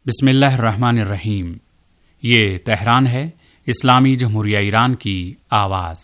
बिस्मिल्लाहिर्रहमानिर्रहीम। ये तेहरान है, इस्लामी जमहूरिया ईरान की आवाज़।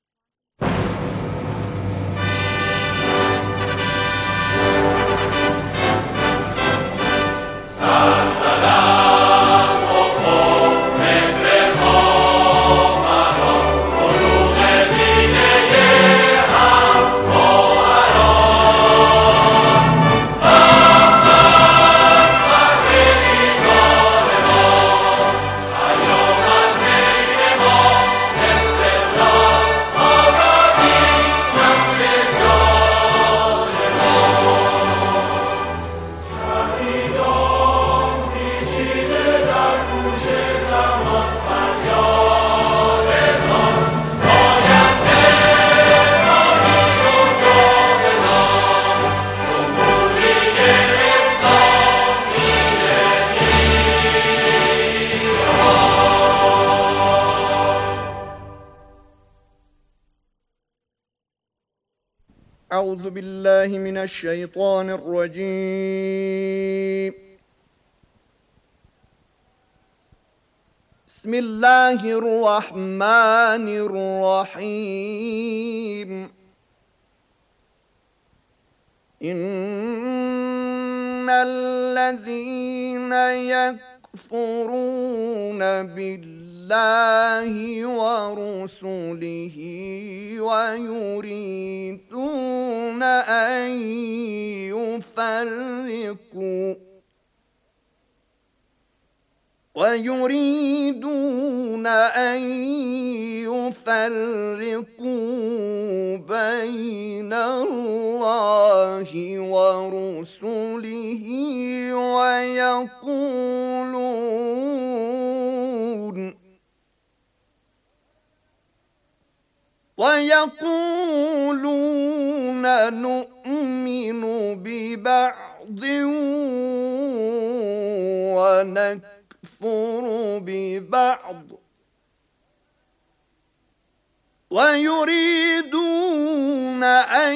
أعوذ بالله من الشيطان الرجيم. بسم الله الرحمن الرحيم. إن الذين يكفرون بالله ورسله ويريدون أن يفرقوا بين الله ورسله ويقولون نؤمن ببعض ونكفر ببعض ويريدون أن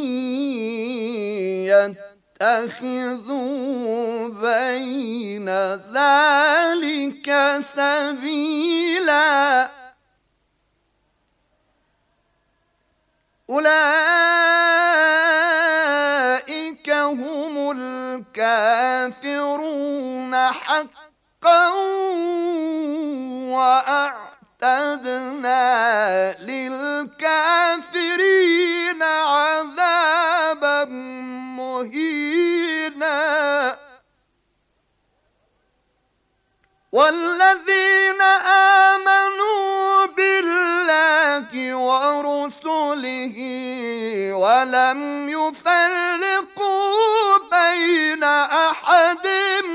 يتخذوا بين ذلك سبيلا. أولئك هم الكافرون حقا وأعتدنا للكافرين عذابا مهينا. والذين آمنوا بالله ورسله ولم يفرقوا بين أحد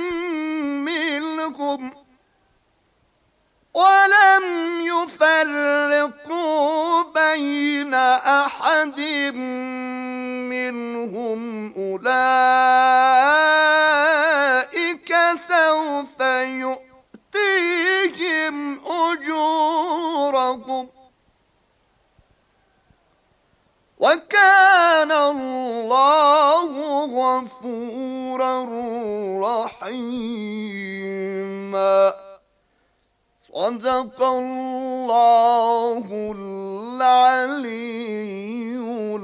منهم أولئك سوف يؤتيهم أجورهم وكان الله غفورا رحيما. صدق الله العلي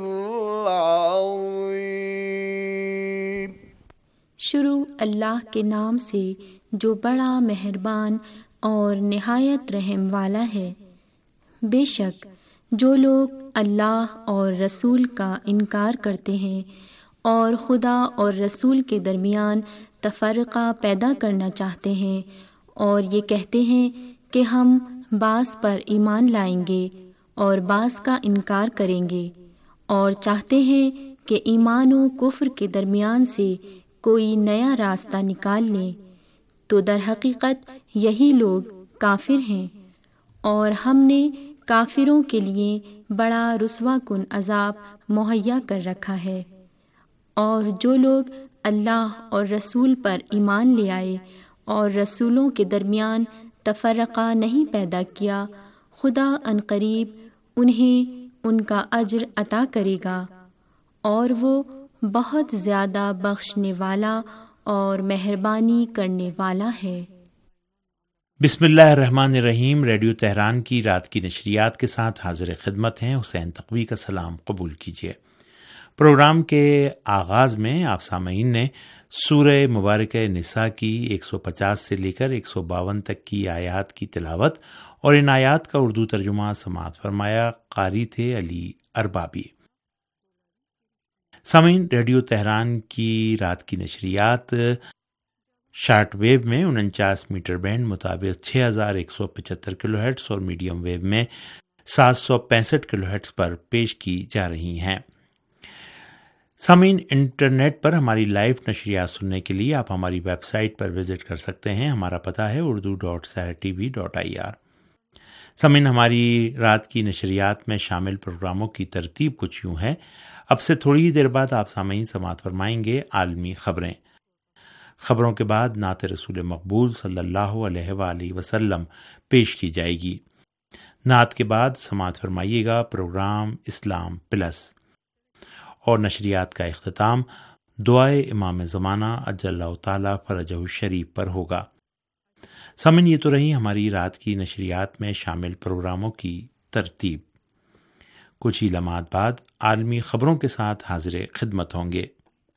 العظيم। शुरू अल्लाह के नाम से जो बड़ा मेहरबान और निहायत रहम वाला है। बेशक जो लोग अल्लाह और रसूल का इनकार करते हैं और खुदा और रसूल के दरमियान तफरक़ा पैदा करना चाहते हैं और ये कहते हैं कि हम बास पर ईमान लाएंगे और बास का इनकार करेंगे और चाहते हैं कि ईमान और कुफ्र के दरमियान से कोई नया रास्ता निकाल लें, तो दर हकीकत यही लोग काफिर हैं और हमने काफिरों के लिए बड़ा रुस्वाकुन अजाब मुहैया कर रखा है। और जो लोग अल्लाह और रसूल पर ईमान ले आए और रसूलों के दरमियान तफरक़ा नहीं पैदा किया, खुदा अनकरीब उन्हें उनका अज्र अता करेगा और वो बहुत ज़्यादा बख्शने वाला اور مہربانی کرنے والا ہے۔ بسم اللہ الرحمن الرحیم۔ ریڈیو تہران کی رات کی نشریات کے ساتھ حاضر خدمت ہیں حسین تقوی کا سلام قبول کیجیے۔ پروگرام کے آغاز میں آپ سامعین نے سورہ مبارکہ نساء کی 150 سے لے کر 152 تک کی آیات کی تلاوت اور ان آیات کا اردو ترجمہ سماعت فرمایا۔ قاری تھے علی اربابی۔ سامعین، ریڈیو تہران کی رات کی نشریات شارٹ ویو میں 49 میٹر بینڈ مطابق 6175 کلو ہرٹز اور میڈیم ویو میں 765 کلو ہرٹز پر پیش کی جا رہی ہیں۔ سامعین، انٹرنیٹ پر ہماری لائیو نشریات سننے کے لیے آپ ہماری ویب سائٹ پر وزٹ کر سکتے ہیں۔ ہمارا پتہ ہے urdu.sahratv.ir۔ سامعین، ہماری رات کی نشریات میں شامل پروگراموں کی ترتیب کچھ یوں ہے۔ اب سے تھوڑی ہی دیر بعد آپ سامعین سماعت فرمائیں گے عالمی خبریں۔ خبروں کے بعد نعت رسول مقبول صلی اللہ علیہ وآلہ وسلم پیش کی جائے گی۔ نعت کے بعد سماعت فرمائیے گا پروگرام اسلام پلس، اور نشریات کا اختتام دعائے امام زمانہ عجل اللہ تعالی فرجہ الشریف پر ہوگا۔ سامعین، یہ تو رہی ہماری رات کی نشریات میں شامل پروگراموں کی ترتیب۔ کچھ ہی لمحات بعد عالمی خبروں کے ساتھ حاضر خدمت ہوں گے۔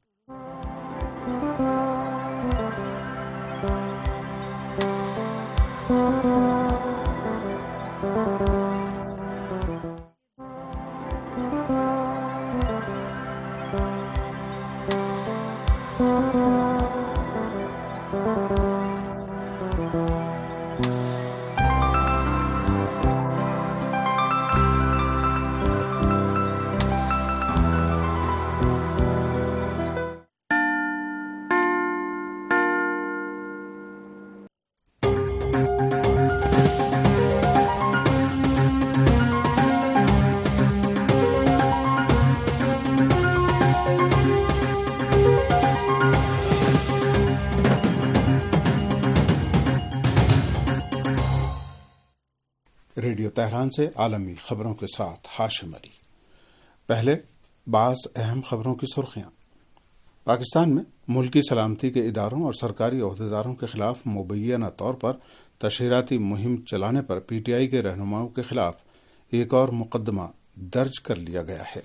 ریڈیو تہران سے عالمی خبروں کے ساتھ ہاشم علی۔ پہلے بعض اہم خبروں کی سرخیاں۔ پاکستان میں ملکی سلامتی کے اداروں اور سرکاری عہدیداروں کے خلاف مبینہ طور پر تشہیراتی مہم چلانے پر پی ٹی آئی کے رہنماؤں کے خلاف ایک اور مقدمہ درج کر لیا گیا ہے۔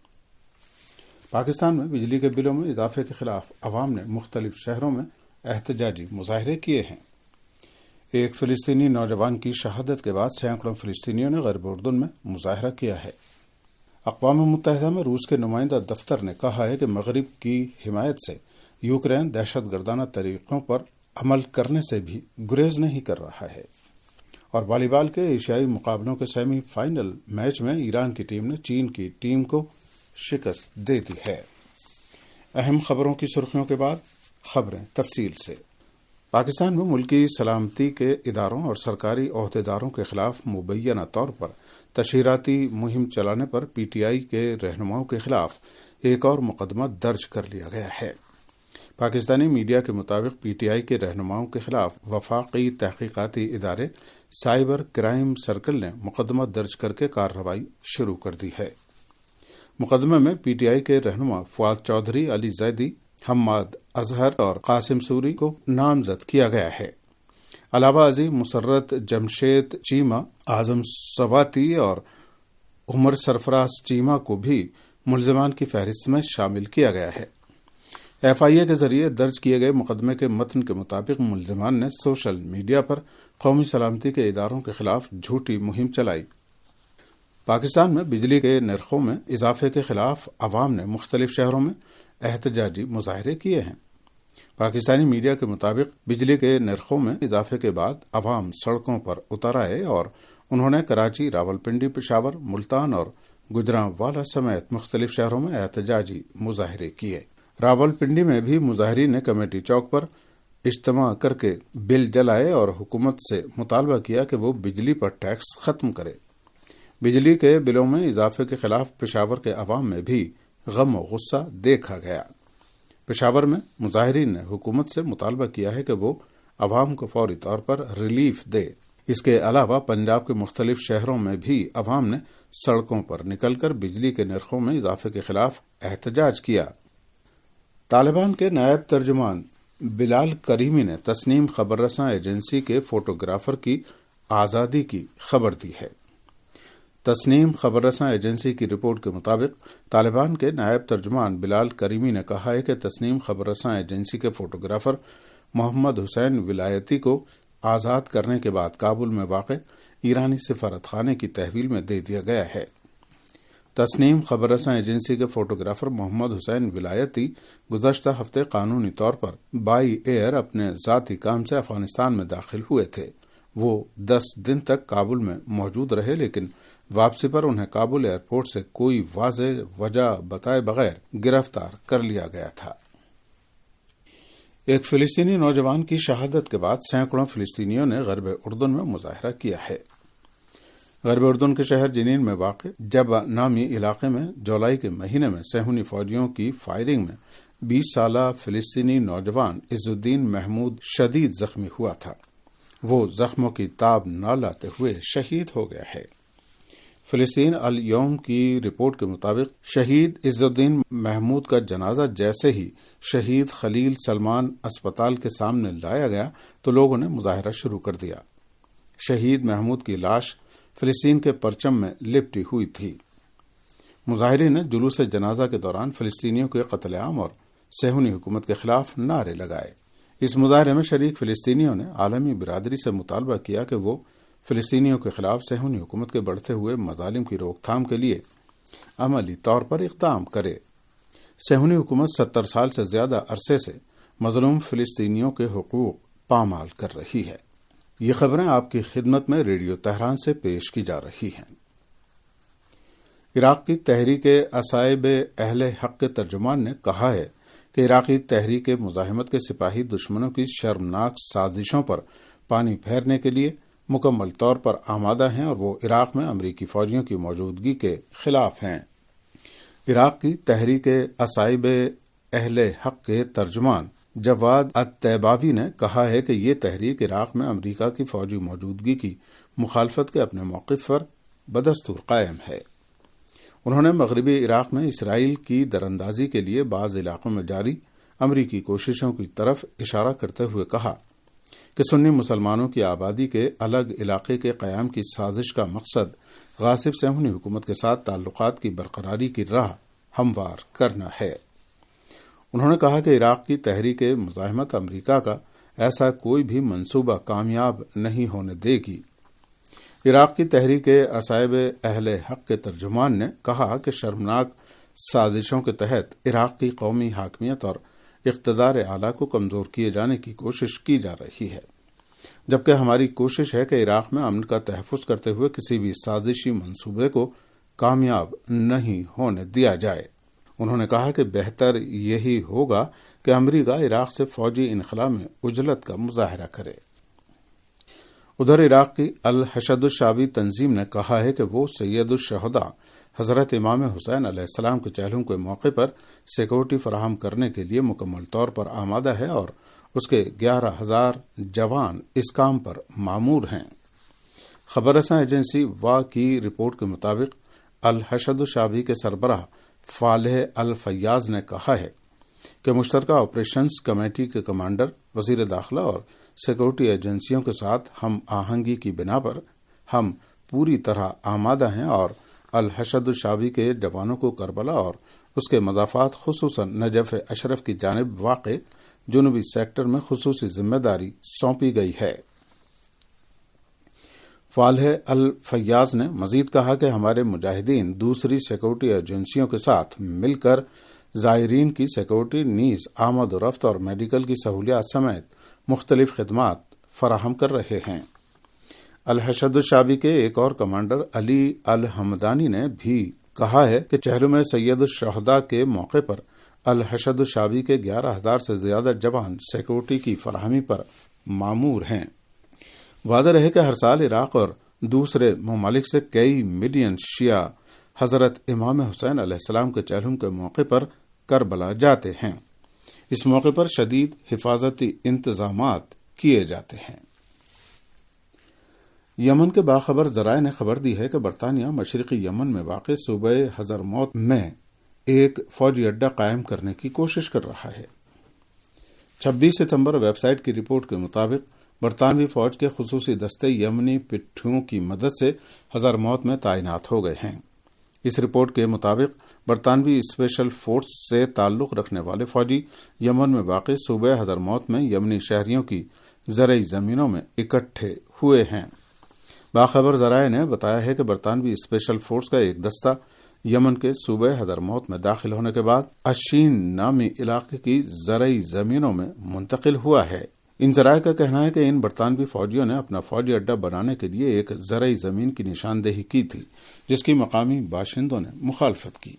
پاکستان میں بجلی کے بلوں میں اضافے کے خلاف عوام نے مختلف شہروں میں احتجاجی مظاہرے کیے ہیں۔ ایک فلسطینی نوجوان کی شہادت کے بعد سینکڑوں فلسطینیوں نے غرب اردن میں مظاہرہ کیا ہے۔ اقوام متحدہ میں روس کے نمائندہ دفتر نے کہا ہے کہ مغرب کی حمایت سے یوکرین دہشت گردانہ طریقوں پر عمل کرنے سے بھی گریز نہیں کر رہا ہے۔ اور والی بال کے ایشیائی مقابلوں کے سیمی فائنل میچ میں ایران کی ٹیم نے چین کی ٹیم کو شکست دے دی ہے۔ اہم خبروں کی سرخیوں کے بعد خبریں تفصیل سے۔ پاکستان میں ملکی سلامتی کے اداروں اور سرکاری عہدیداروں کے خلاف مبینہ طور پر تشہیراتی مہم چلانے پر پی ٹی آئی کے رہنماؤں کے خلاف ایک اور مقدمہ درج کر لیا گیا ہے۔ پاکستانی میڈیا کے مطابق پی ٹی آئی کے رہنماؤں کے خلاف وفاقی تحقیقاتی ادارے سائبر کرائم سرکل نے مقدمہ درج کر کے کارروائی شروع کر دی ہے۔ مقدمے میں پی ٹی آئی کے رہنما فواد چودھری، علی زیدی، حماد اظہر اور قاسم سوری کو نامزد کیا گیا ہے۔ علاوہ ازیں مسرت جمشید چیمہ، اعظم سواتی اور عمر سرفراز چیمہ کو بھی ملزمان کی فہرست میں شامل کیا گیا ہے۔ ایف آئی اے کے ذریعے درج کیے گئے مقدمے کے متن کے مطابق ملزمان نے سوشل میڈیا پر قومی سلامتی کے اداروں کے خلاف جھوٹی مہم چلائی۔ پاکستان میں بجلی کے نرخوں میں اضافے کے خلاف عوام نے مختلف شہروں میں احتجاجی مظاہرے کیے ہیں۔ پاکستانی میڈیا کے مطابق بجلی کے نرخوں میں اضافے کے بعد عوام سڑکوں پر اتر آئے اور انہوں نے کراچی، راولپنڈی، پشاور، ملتان اور گجرانوالہ سمیت مختلف شہروں میں احتجاجی مظاہرے کیے۔ راولپنڈی میں بھی مظاہرین نے کمیٹی چوک پر اجتماع کر کے بل جلائے اور حکومت سے مطالبہ کیا کہ وہ بجلی پر ٹیکس ختم کرے۔ بجلی کے بلوں میں اضافے کے خلاف پشاور کے عوام میں بھی غم و غصہ دیکھا گیا۔ پشاور میں مظاہرین نے حکومت سے مطالبہ کیا ہے کہ وہ عوام کو فوری طور پر ریلیف دے۔ اس کے علاوہ پنجاب کے مختلف شہروں میں بھی عوام نے سڑکوں پر نکل کر بجلی کے نرخوں میں اضافے کے خلاف احتجاج کیا۔ طالبان کے نائب ترجمان بلال کریمی نے تسنیم خبر رساں ایجنسی کے فوٹوگرافر کی آزادی کی خبر دی ہے۔ تسنیم خبر رساں ایجنسی کی رپورٹ کے مطابق طالبان کے نائب ترجمان بلال کریمی نے کہا ہے کہ تسنیم خبر رساں ایجنسی کے فوٹوگرافر محمد حسین ولایتی کو آزاد کرنے کے بعد کابل میں واقع ایرانی سفارت خانے کی تحویل میں دے دیا گیا ہے۔ تسنیم خبر رساں ایجنسی کے فوٹوگرافر محمد حسین ولایتی گزشتہ ہفتے قانونی طور پر بائی ایئر اپنے ذاتی کام سے افغانستان میں داخل ہوئے تھے۔ وہ 10 دن تک کابل میں موجود رہے، لیکن واپسی پر انہیں کابل ایئرپورٹ سے کوئی واضح وجہ بتائے بغیر گرفتار کر لیا گیا تھا۔ ایک فلسطینی نوجوان کی شہادت کے بعد سینکڑوں فلسطینیوں نے غرب اردن میں مظاہرہ کیا ہے۔ غرب اردن کے شہر جنین میں واقع جبا نامی علاقے میں جولائی کے مہینے میں صہیونی فوجیوں کی فائرنگ میں 20 سالہ فلسطینی نوجوان عز الدین محمود شدید زخمی ہوا تھا۔ وہ زخموں کی تاب نہ لاتے ہوئے شہید ہو گیا ہے۔ فلسطین الیوم کی رپورٹ کے مطابق شہید عز الدین محمود کا جنازہ جیسے ہی شہید خلیل سلمان اسپتال کے سامنے لایا گیا تو لوگوں نے مظاہرہ شروع کر دیا۔ شہید محمود کی لاش فلسطین کے پرچم میں لپٹی ہوئی تھی۔ مظاہرین نے جلوس جنازہ کے دوران فلسطینیوں کے قتل عام اور صہیونی حکومت کے خلاف نعرے لگائے۔ اس مظاہرے میں شریک فلسطینیوں نے عالمی برادری سے مطالبہ کیا کہ وہ فلسطینیوں کے خلاف صہیونی حکومت کے بڑھتے ہوئے مظالم کی روک تھام کے لیے عملی طور پر اقدام کرے۔ صہیونی حکومت 70 سال سے زیادہ عرصے سے مظلوم فلسطینیوں کے حقوق پامال کر رہی ہے۔ یہ خبریں آپ کی خدمت میں ریڈیو تہران سے پیش کی جا رہی ہیں۔ عراق کی تحریک اصائب اہل حق کے ترجمان نے کہا ہے کہ عراقی تحریک مزاحمت کے سپاہی دشمنوں کی شرمناک سازشوں پر پانی پھیرنے کے لیے مکمل طور پر آمادہ ہیں اور وہ عراق میں امریکی فوجیوں کی موجودگی کے خلاف ہیں۔ عراق کی تحریک اصائب اہل حق کے ترجمان جواد الطیباوی نے کہا ہے کہ یہ تحریک عراق میں امریکہ کی فوجی موجودگی کی مخالفت کے اپنے موقف پر بدستور قائم ہے۔ انہوں نے مغربی عراق میں اسرائیل کی دراندازی کے لیے بعض علاقوں میں جاری امریکی کوششوں کی طرف اشارہ کرتے ہوئے کہا کہ سنی مسلمانوں کی آبادی کے الگ علاقے کے قیام کی سازش کا مقصد غاصب صہیونی حکومت کے ساتھ تعلقات کی برقراری کی راہ ہموار کرنا ہے۔ انہوں نے کہا کہ عراق کی تحریک مزاحمت امریکہ کا ایسا کوئی بھی منصوبہ کامیاب نہیں ہونے دے گی۔ عراق کی تحریک اصائب اہل حق کے ترجمان نے کہا کہ شرمناک سازشوں کے تحت عراق کی قومی حاکمیت اور اقتدار اعلیٰ کو کمزور کیے جانے کی کوشش کی جا رہی ہے، جبکہ ہماری کوشش ہے کہ عراق میں امن کا تحفظ کرتے ہوئے کسی بھی سازشی منصوبے کو کامیاب نہیں ہونے دیا جائے۔ انہوں نے کہا کہ بہتر یہی ہوگا کہ امریکہ عراق سے فوجی انخلا میں عجلت کا مظاہرہ کرے۔ ادھر عراق کی الحشد الشعبی تنظیم نے کہا ہے کہ وہ سید الشہداء حضرت امام حسین علیہ السلام کے چہلم کے موقع پر سیکورٹی فراہم کرنے کے لیے مکمل طور پر آمادہ ہے اور اس کے 11,000 جوان اس کام پر مامور ہیں۔ خبر رساں ایجنسی وا کی رپورٹ کے مطابق الحشد الشعبی کے سربراہ فالح الفیاض نے کہا ہے کہ مشترکہ آپریشنز کمیٹی کے کمانڈر، وزیر داخلہ اور سیکورٹی ایجنسیوں کے ساتھ ہم آہنگی کی بنا پر ہم پوری طرح آمادہ ہیں اور الحشد الشعبی کے جوانوں کو کربلا اور اس کے مضافات خصوصاً نجف اشرف کی جانب واقع جنوبی سیکٹر میں خصوصی ذمہ داری سونپی گئی ہے۔ فالح الفیاض نے مزید کہا کہ ہمارے مجاہدین دوسری سیکورٹی ایجنسیوں کے ساتھ مل کر زائرین کی سیکورٹی نیز آمد و رفت اور میڈیکل کی سہولیات سمیت مختلف خدمات فراہم کر رہے ہیں۔ الحشد الشعبی کے ایک اور کمانڈر علی الحمدانی نے بھی کہا ہے کہ چہلم سید الشہداء کے موقع پر الحشد الشعبی کے 11,000 سے زیادہ جوان سیکورٹی کی فراہمی پر مامور ہیں۔ واضح ہے کہ ہر سال عراق اور دوسرے ممالک سے کئی ملین شیعہ حضرت امام حسین علیہ السلام کے چہلم کے موقع پر کربلا جاتے ہیں۔ اس موقع پر شدید حفاظتی انتظامات کیے جاتے ہیں۔ یمن کے باخبر ذرائع نے خبر دی ہے کہ برطانیہ مشرقی یمن میں واقع صوبہ حضرموت میں ایک فوجی اڈہ قائم کرنے کی کوشش کر رہا ہے۔ 26 ستمبر ویب سائٹ کی رپورٹ کے مطابق برطانوی فوج کے خصوصی دستے یمنی پٹھوں کی مدد سے حضرموت میں تعینات ہو گئے ہیں۔ اس رپورٹ کے مطابق برطانوی اسپیشل فورس سے تعلق رکھنے والے فوجی یمن میں واقع صوبہ حضرموت میں یمنی شہریوں کی زرعی زمینوں میں اکٹھے ہوئے ہیں۔ باخبر ذرائع نے بتایا ہے کہ برطانوی اسپیشل فورس کا ایک دستہ یمن کے صوبہ حضرموت میں داخل ہونے کے بعد اشین نامی علاقے کی زرعی زمینوں میں منتقل ہوا ہے۔ ان ذرائع کا کہنا ہے کہ ان برطانوی فوجیوں نے اپنا فوجی اڈہ بنانے کے لیے ایک زرعی زمین کی نشاندہی کی تھی، جس کی مقامی باشندوں نے مخالفت کی۔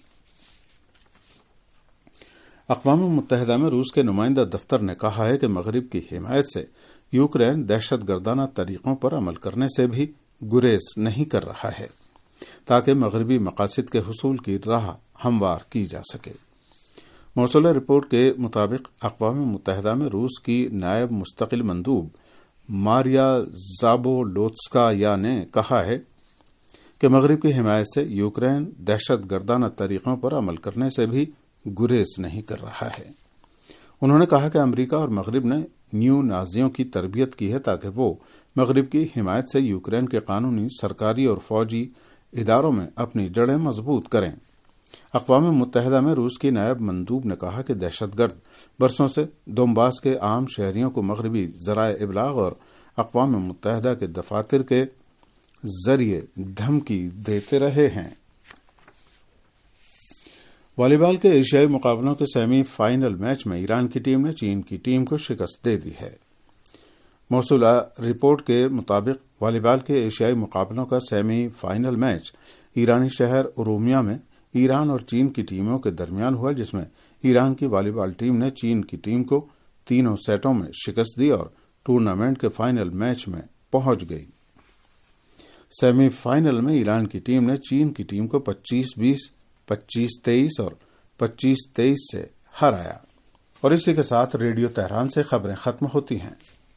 اقوام متحدہ میں روس کے نمائندہ دفتر نے کہا ہے کہ مغرب کی حمایت سے یوکرین دہشت گردانہ طریقوں پر عمل کرنے سے بھی گریز نہیں کر رہا ہے تاکہ مغربی مقاصد کے حصول کی راہ ہموار کی جا سکے۔ موصولہ رپورٹ کے مطابق اقوام متحدہ میں روس کی نائب مستقل مندوب ماریا زابولوتسکایا نے کہا ہے کہ مغرب کی حمایت سے یوکرین دہشت گردانہ طریقوں پر عمل کرنے سے بھی گریز نہیں کر رہا ہے۔ انہوں نے کہا کہ امریکہ اور مغرب نے نیو نازیوں کی تربیت کی ہے تاکہ وہ مغرب کی حمایت سے یوکرین کے قانونی، سرکاری اور فوجی اداروں میں اپنی جڑیں مضبوط کریں۔ اقوام متحدہ میں روس کی نائب مندوب نے کہا کہ دہشت گرد برسوں سے دونباس کے عام شہریوں کو مغربی ذرائع ابلاغ اور اقوام متحدہ کے دفاتر کے ذریعے دھمکی دیتے رہے ہیں۔ والی بال کے ایشیائی مقابلوں کے سیمی فائنل میچ میں ایران کی ٹیم نے چین کی ٹیم کو شکست دے دی ہے۔ موصولہ رپورٹ کے مطابق والی بال کے ایشیائی مقابلوں کا سیمی فائنل میچ ایرانی شہر ارومیہ میں ایران اور چین کی ٹیموں کے درمیان ہوا، جس میں ایران کی والی بال ٹیم نے چین کی ٹیم کو تینوں سیٹوں میں شکست دی اور ٹورنامنٹ کے فائنل میچ میں پہنچ گئی۔ سیمی فائنل میں ایران کی ٹیم نے چین کی ٹیم کو 25-20، 25-23 اور 25-23 سے ہرایا۔ اور اسی کے ساتھ ریڈیو تہران سے خبریں ختم ہوتی ہیں۔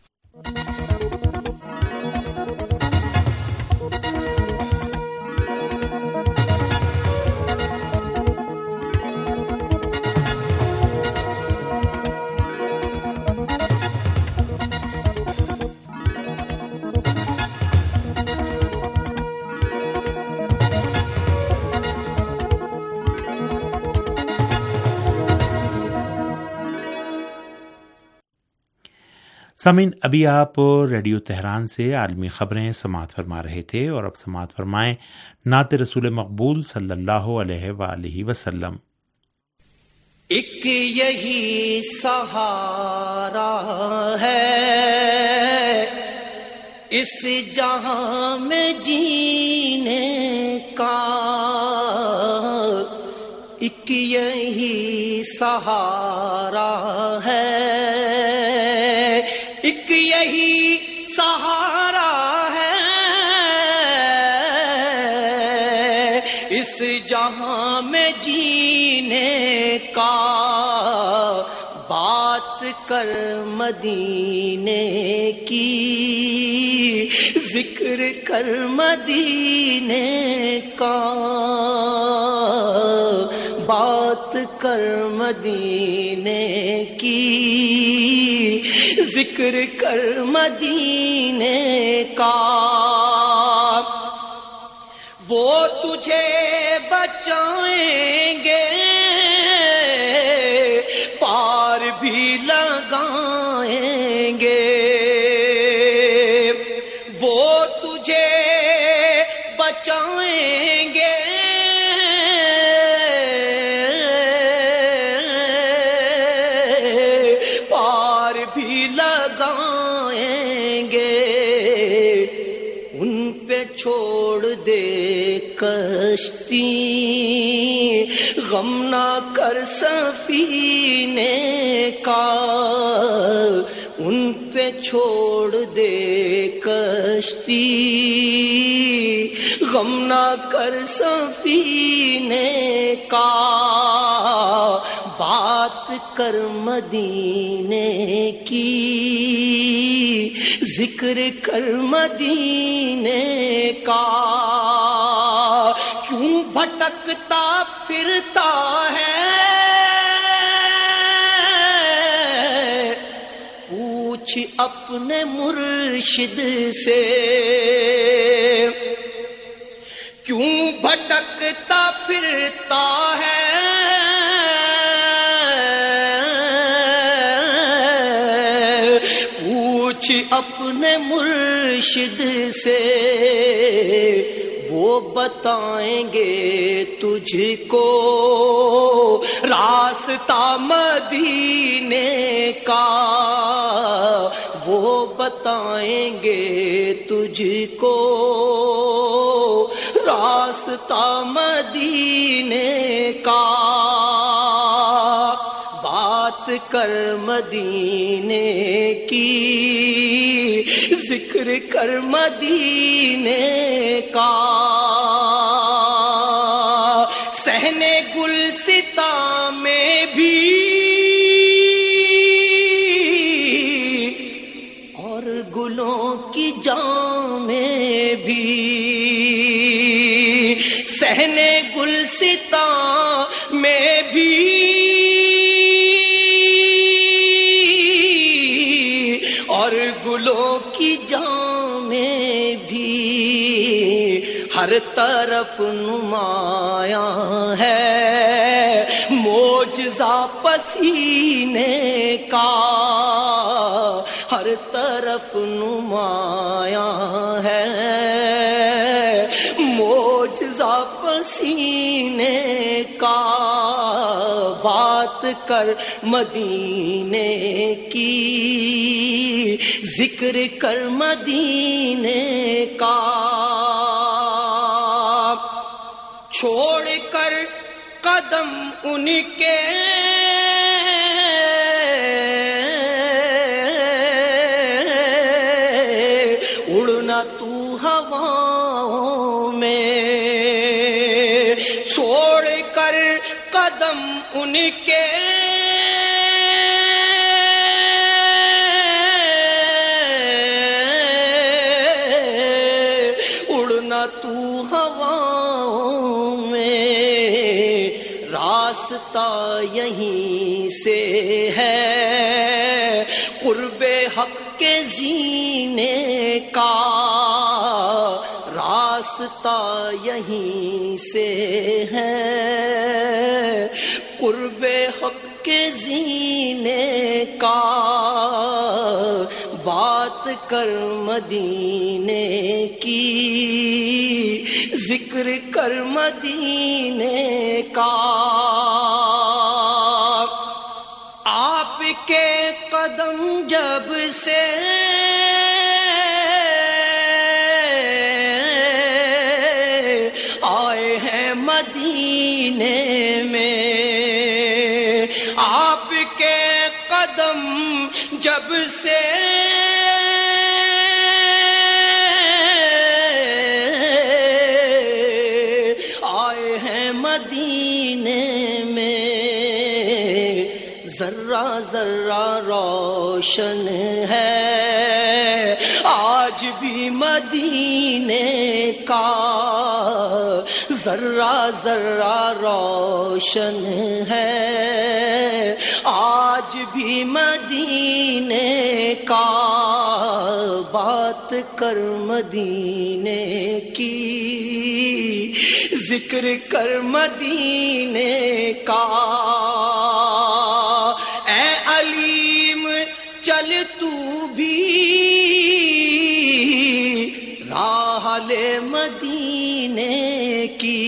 سامعین، ابھی آپ ریڈیو تہران سے عالمی خبریں سماعت فرما رہے تھے، اور اب سماعت فرمائیں نعت رسول مقبول صلی اللہ علیہ وآلہ وسلم۔ ایک یہی سہارا ہے اس جہاں میں جینے کا، ایک یہی سہارا ہے، ایک یہی سہارا ہے اس جہاں میں جینے کا، بات کر مدینے کی، ذکر کر مدینے کا، بات کر مدینے کی، ذکر کر مدینے کا، وہ تجھے بچائیں گے، پار بھی لگائیں گے، وہ تجھے بچائیں گے، پار بھی لگائیں گے، ان پہ چھوڑ دے کشتی، غم نہ کر سفینے کا، ان پہ چھوڑ دے کشتی، غم نہ کر سفینے کا، بات کر مدینے کی، ذکر کر مدینے کا، کیوں بھٹکتا پھرتا ہے اپنے مرشد سے کیوں بھٹکتا پھرتا ہے پوچھ اپنے مرشد سے وہ بتائیں گے تجھ کو راستہ مدینے کا وہ بتائیں گے تجھ کو راستہ مدینے کا بات کر مدینے کی ذکر کر مدینے کا صحن گلستاں میں بھی اور گلوں کی جاں میں بھی صحن گلستاں میں بھی اور گلوں کی جاں میں بھی ہر طرف نمایاں ہے معجزہ پسینے کا ہر طرف نمایاں ہے معجزہ پسینے کا بات کر مدینے کی ذکر کر مدینے کا چھوڑ کر قدم ان کے اڑنا تو ہواؤں میں چھوڑ کر قدم ان کے اڑنا تو ہواؤں میں راستہ یہیں سے ہے قرب حق کے زینے کا راستہ یہیں سے ہے قرب حق کے زینے کا بات کر مدینے کی ذکر کر مدینے کا آپ کے قدم جب سے آئے ہیں مدینے میں آپ کے قدم جب سے آئے ہیں مدینے میں ذرہ ذرہ روشن ہے آج بھی مدینے کا ذرہ ذرہ روشن ہے آج بھی مدینے کا بات کر مدینے کی ذکر کر مدینے کا اے علیم چل تو بھی راہ لے مدینے کی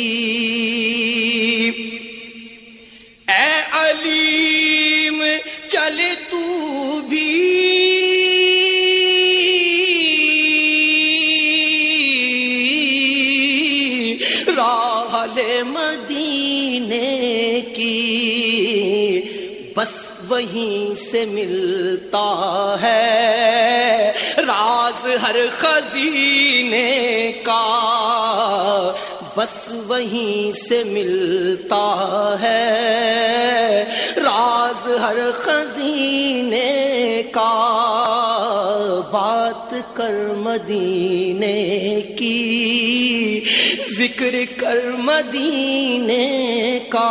اے علیم چل تو بھی راہ لے مدینے کی بس وہیں سے ملتا ہے راز ہر خزینے کا بس وہیں سے ملتا ہے راز ہر خزینے کا بات کر مدینے کی ذکر کر مدینے کا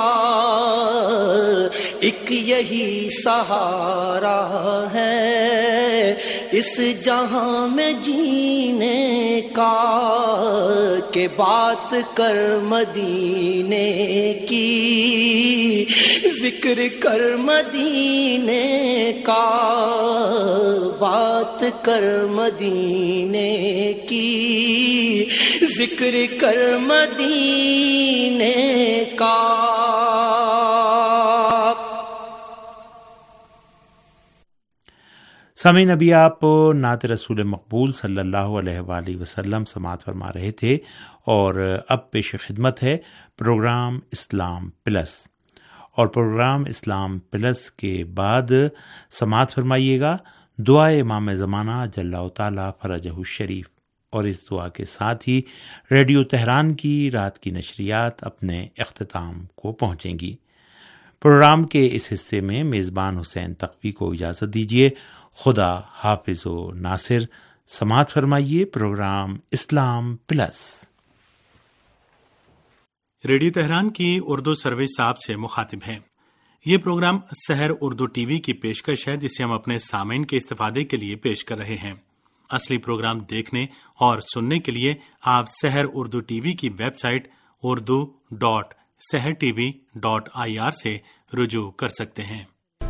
ایک یہی سہارا ہے اس جہاں میں جینے کا کہ بات کر مدینے کی، ذکر کر مدینے کا، بات کر مدینے کی، ذکر کر مدینے کا۔ سامعین، ابھی آپ نعت رسول مقبول صلی اللہ علیہ وآلہ وسلم سماعت فرما رہے تھے، اور اب پیش خدمت ہے پروگرام اسلام پلس، اور پروگرام اسلام پلس کے بعد سماعت فرمائیے گا دعائے امام زمانہ جل تعالی فرجہ الشریف، اور اس دعا کے ساتھ ہی ریڈیو تہران کی رات کی نشریات اپنے اختتام کو پہنچیں گی۔ پروگرام کے اس حصے میں میزبان حسین تقوی کو اجازت دیجیے۔ خدا حافظ و ناصر۔ سماعت فرمائیے پروگرام اسلام پلس۔ ریڈیو تہران کی اردو سروس آپ سے مخاطب ہیں۔ یہ programme Sahar Urdu T V کی پیشکش ہے، جسے ہم اپنے سامعین کے استفادے کے لیے پیش کر رہے ہیں۔ اصلی پروگرام دیکھنے اور سننے کے لیے آپ سحر اردو ٹی وی کی ویب سائٹ urdu.sehrtv.ir سے رجوع کر سکتے ہیں۔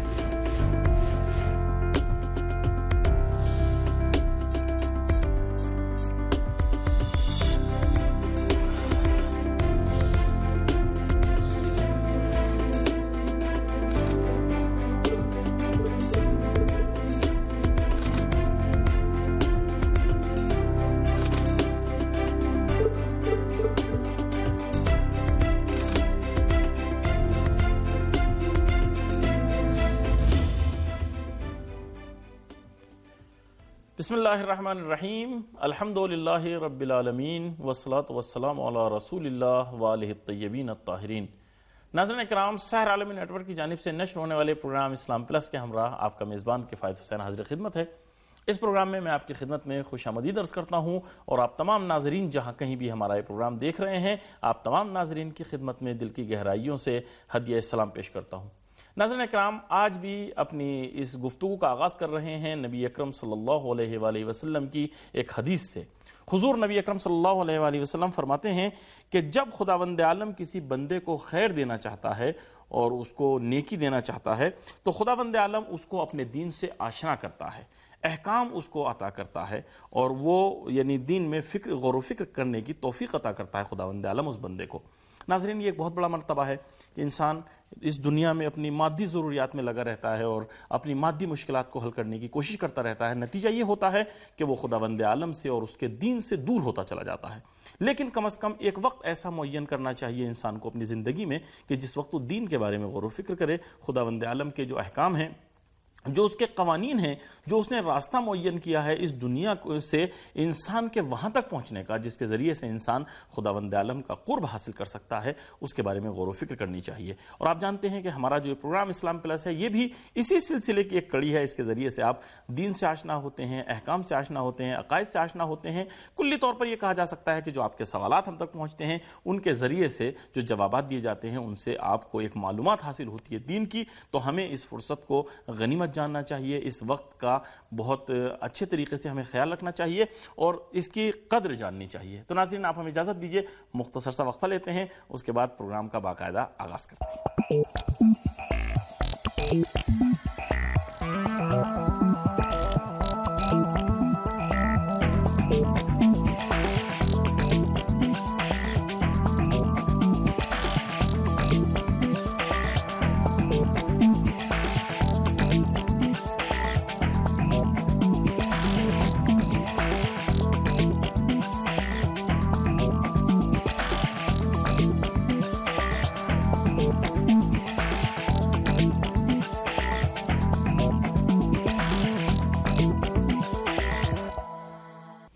بسم اللہ الرحمن الرحیم، الحمد للہ رب العالمین، والصلاة والسلام علی رسول اللہ وآلہ الطیبین الطاہرین۔ ناظرین اکرام، سحر عالمی نیٹ ورک کی جانب سے نشر ہونے والے پروگرام اسلام پلس کے ہمراہ آپ کا میزبان کفایت حسین حاضر خدمت ہے۔ اس پروگرام میں آپ کی خدمت میں خوش آمدید عرض کرتا ہوں، اور آپ تمام ناظرین جہاں کہیں بھی ہمارا یہ پروگرام دیکھ رہے ہیں، آپ تمام ناظرین کی خدمت میں دل کی گہرائیوں سے ہدیہ سلام پیش کرتا ہوں۔ ناظرین اکرام، آج بھی اپنی اس گفتگو کا آغاز کر رہے ہیں نبی اکرم صلی اللہ علیہ وآلہ وسلم کی ایک حدیث سے۔ حضور نبی اکرم صلی اللہ علیہ وآلہ وسلم فرماتے ہیں کہ جب خداوند عالم کسی بندے کو خیر دینا چاہتا ہے اور اس کو نیکی دینا چاہتا ہے تو خداوند عالم اس کو اپنے دین سے آشنا کرتا ہے، احکام اس کو عطا کرتا ہے، اور وہ یعنی دین میں غور و فکر کرنے کی توفیق عطا کرتا ہے خداوند عالم اس بندے کو۔ ناظرین، یہ ایک بہت بڑا مرتبہ ہے کہ انسان اس دنیا میں اپنی مادی ضروریات میں لگا رہتا ہے اور اپنی مادی مشکلات کو حل کرنے کی کوشش کرتا رہتا ہے۔ نتیجہ یہ ہوتا ہے کہ وہ خداوند عالم سے اور اس کے دین سے دور ہوتا چلا جاتا ہے۔ لیکن کم از کم ایک وقت ایسا معین کرنا چاہیے انسان کو اپنی زندگی میں کہ جس وقت وہ دین کے بارے میں غور و فکر کرے، خداوند عالم کے جو احکام ہیں، جو اس کے قوانین ہیں، جو اس نے راستہ معین کیا ہے اس دنیا سے انسان کے وہاں تک پہنچنے کا، جس کے ذریعے سے انسان خداوند عالم کا قرب حاصل کر سکتا ہے، اس کے بارے میں غور و فکر کرنی چاہیے۔ اور آپ جانتے ہیں کہ ہمارا جو پروگرام اسلام پلس ہے، یہ بھی اسی سلسلے کی ایک کڑی ہے۔ اس کے ذریعے سے آپ دین سے آشنا ہوتے ہیں، احکام سے آشنا ہوتے ہیں، عقائد سے آشنا ہوتے ہیں۔ کلی طور پر یہ کہا جا سکتا ہے کہ جو آپ کے سوالات ہم تک پہنچتے ہیں، ان کے ذریعے سے جو جوابات دیے جاتے ہیں، ان سے آپ کو ایک معلومات حاصل ہوتی ہے دین کی۔ تو ہمیں اس فرصت کو غنیمت جاننا چاہیے، اس وقت کا بہت اچھے طریقے سے ہمیں خیال رکھنا چاہیے اور اس کی قدر جاننی چاہیے۔ تو ناظرین، آپ ہمیں اجازت دیجیے، مختصر سا وقفہ لیتے ہیں، اس کے بعد پروگرام کا باقاعدہ آغاز کرتے ہیں۔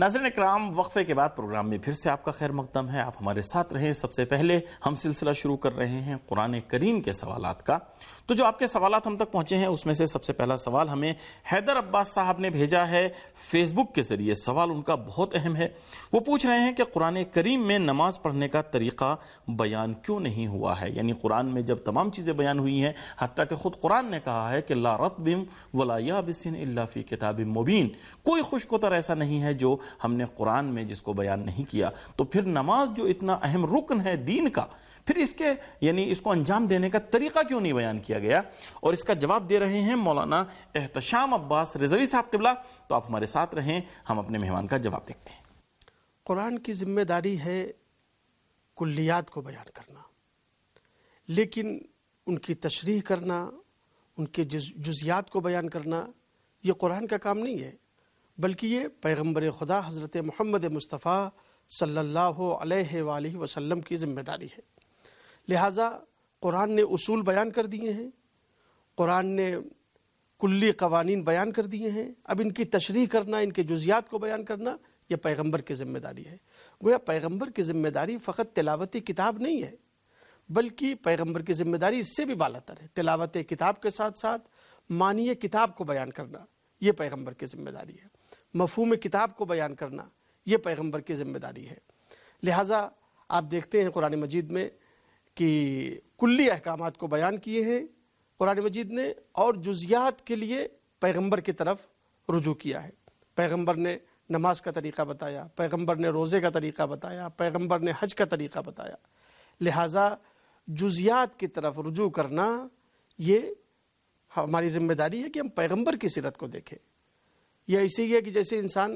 ناظرین اکرام، وقفے کے بعد پروگرام میں پھر سے آپ کا خیر مقدم ہے. آپ ہمارے ساتھ رہیں. سب سے پہلے ہم سلسلہ شروع کر رہے ہیں قرآن کریم کے سوالات کا. تو جو آپ کے سوالات ہم تک پہنچے ہیں اس میں سے سب سے پہلا سوال ہمیں حیدر عباس صاحب نے بھیجا ہے فیس بک کے ذریعے. سوال ان کا بہت اہم ہے. وہ پوچھ رہے ہیں کہ قرآن کریم میں نماز پڑھنے کا طریقہ بیان کیوں نہیں ہوا ہے؟ یعنی قرآن میں جب تمام چیزیں بیان ہوئی ہیں، حتیٰ کہ خود قرآن نے کہا ہے کہ لا رطب ولا یابس الا فی کتاب مبین، کوئی خشک وتر ایسا نہیں ہے جو ہم نے قرآن میں جس کو بیان نہیں کیا. تو پھر نماز جو اتنا اہم رکن ہے دین کا، پھر اس کو انجام دینے کا طریقہ کیوں نہیں بیان کیا گیا؟ اور اس کا جواب دے رہے ہیں مولانا احتشام عباس رضوی صاحب قبلہ. تو آپ ہمارے ساتھ رہیں، ہم اپنے مہمان کا جواب دیکھتے ہیں. قرآن کی ذمہ داری ہے کلیات کو بیان کرنا، لیکن ان کی تشریح کرنا، ان کے جزیات کو بیان کرنا یہ قرآن کا کام نہیں ہے، بلکہ یہ پیغمبر خدا حضرت محمد مصطفیٰ صلی اللہ علیہ وآلہ وسلم کی ذمہ داری ہے. لہٰذا قرآن نے اصول بیان کر دیے ہیں، قرآن نے کلی قوانین بیان کر دیے ہیں. اب ان کی تشریح کرنا، ان کے جزیات کو بیان کرنا یہ پیغمبر کی ذمہ داری ہے. گویا پیغمبر کی ذمہ داری فقط تلاوت کتاب نہیں ہے، بلکہ پیغمبر کی ذمہ داری اس سے بھی بالاتر ہے. تلاوت کتاب کے ساتھ ساتھ معنی کتاب کو بیان کرنا یہ پیغمبر کی ذمہ داری ہے. مفہوم کتاب کو بیان کرنا یہ پیغمبر کی ذمہ داری ہے. لہٰذا آپ دیکھتے ہیں قرآن مجید میں کہ کلی احکامات کو بیان کیے ہیں قرآن مجید نے، اور جزیات کے لیے پیغمبر کی طرف رجوع کیا ہے. پیغمبر نے نماز کا طریقہ بتایا، پیغمبر نے روزے کا طریقہ بتایا، پیغمبر نے حج کا طریقہ بتایا. لہٰذا جزیات کی طرف رجوع کرنا یہ ہماری ذمہ داری ہے کہ ہم پیغمبر کی سیرت کو دیکھیں. یہ ایسے ہی ہے کہ جیسے انسان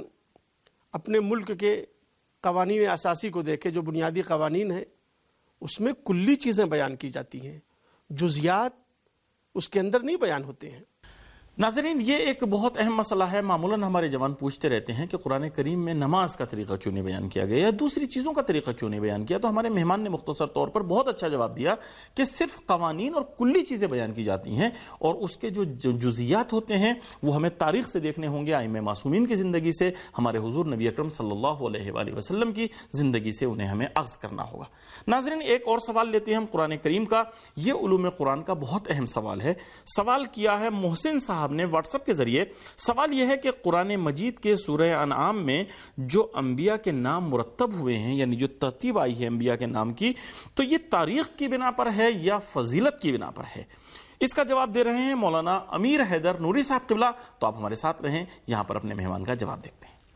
اپنے ملک کے قوانین اساسی کو دیکھے، جو بنیادی قوانین ہیں اس میں کلی چیزیں بیان کی جاتی ہیں، جزیات اس کے اندر نہیں بیان ہوتے ہیں. ناظرین، یہ ایک بہت اہم مسئلہ ہے. معمولاً ہمارے جوان پوچھتے رہتے ہیں کہ قرآن کریم میں نماز کا طریقہ کیوں نہیں بیان کیا گیا یا دوسری چیزوں کا طریقہ کیوں نہیں بیان کیا. تو ہمارے مہمان نے مختصر طور پر بہت اچھا جواب دیا کہ صرف قوانین اور کلی چیزیں بیان کی جاتی ہیں، اور اس کے جو جزیات ہوتے ہیں وہ ہمیں تاریخ سے دیکھنے ہوں گے، ائمہ معصومین کی زندگی سے، ہمارے حضور نبی اکرم صلی اللہ علیہ وآلہ وسلم کی زندگی سے انہیں ہمیں اخذ کرنا ہوگا. ناظرین، ایک اور سوال لیتے ہیں ہم قرآن کریم کا. یہ علوم قرآن کا بہت اہم سوال ہے. سوال کیا ہے محسن صاحب نے واٹس ایپ کے ذریعے. سوال یہ ہے کہ قرآن مجید کے سورہ انعام میں جو انبیاء کے نام مرتب ہوئے ہیں، یعنی جو ترتیب آئی ہے انبیاء کے نام کی، تو یہ تاریخ کی بنا پر ہے یا فضیلت کی بنا پر ہے؟ اس کا جواب دے رہے ہیں مولانا امیر حیدر نوری صاحب قبلہ. تو آپ ہمارے ساتھ رہیں، یہاں پر اپنے مہمان کا جواب دیکھتے ہیں.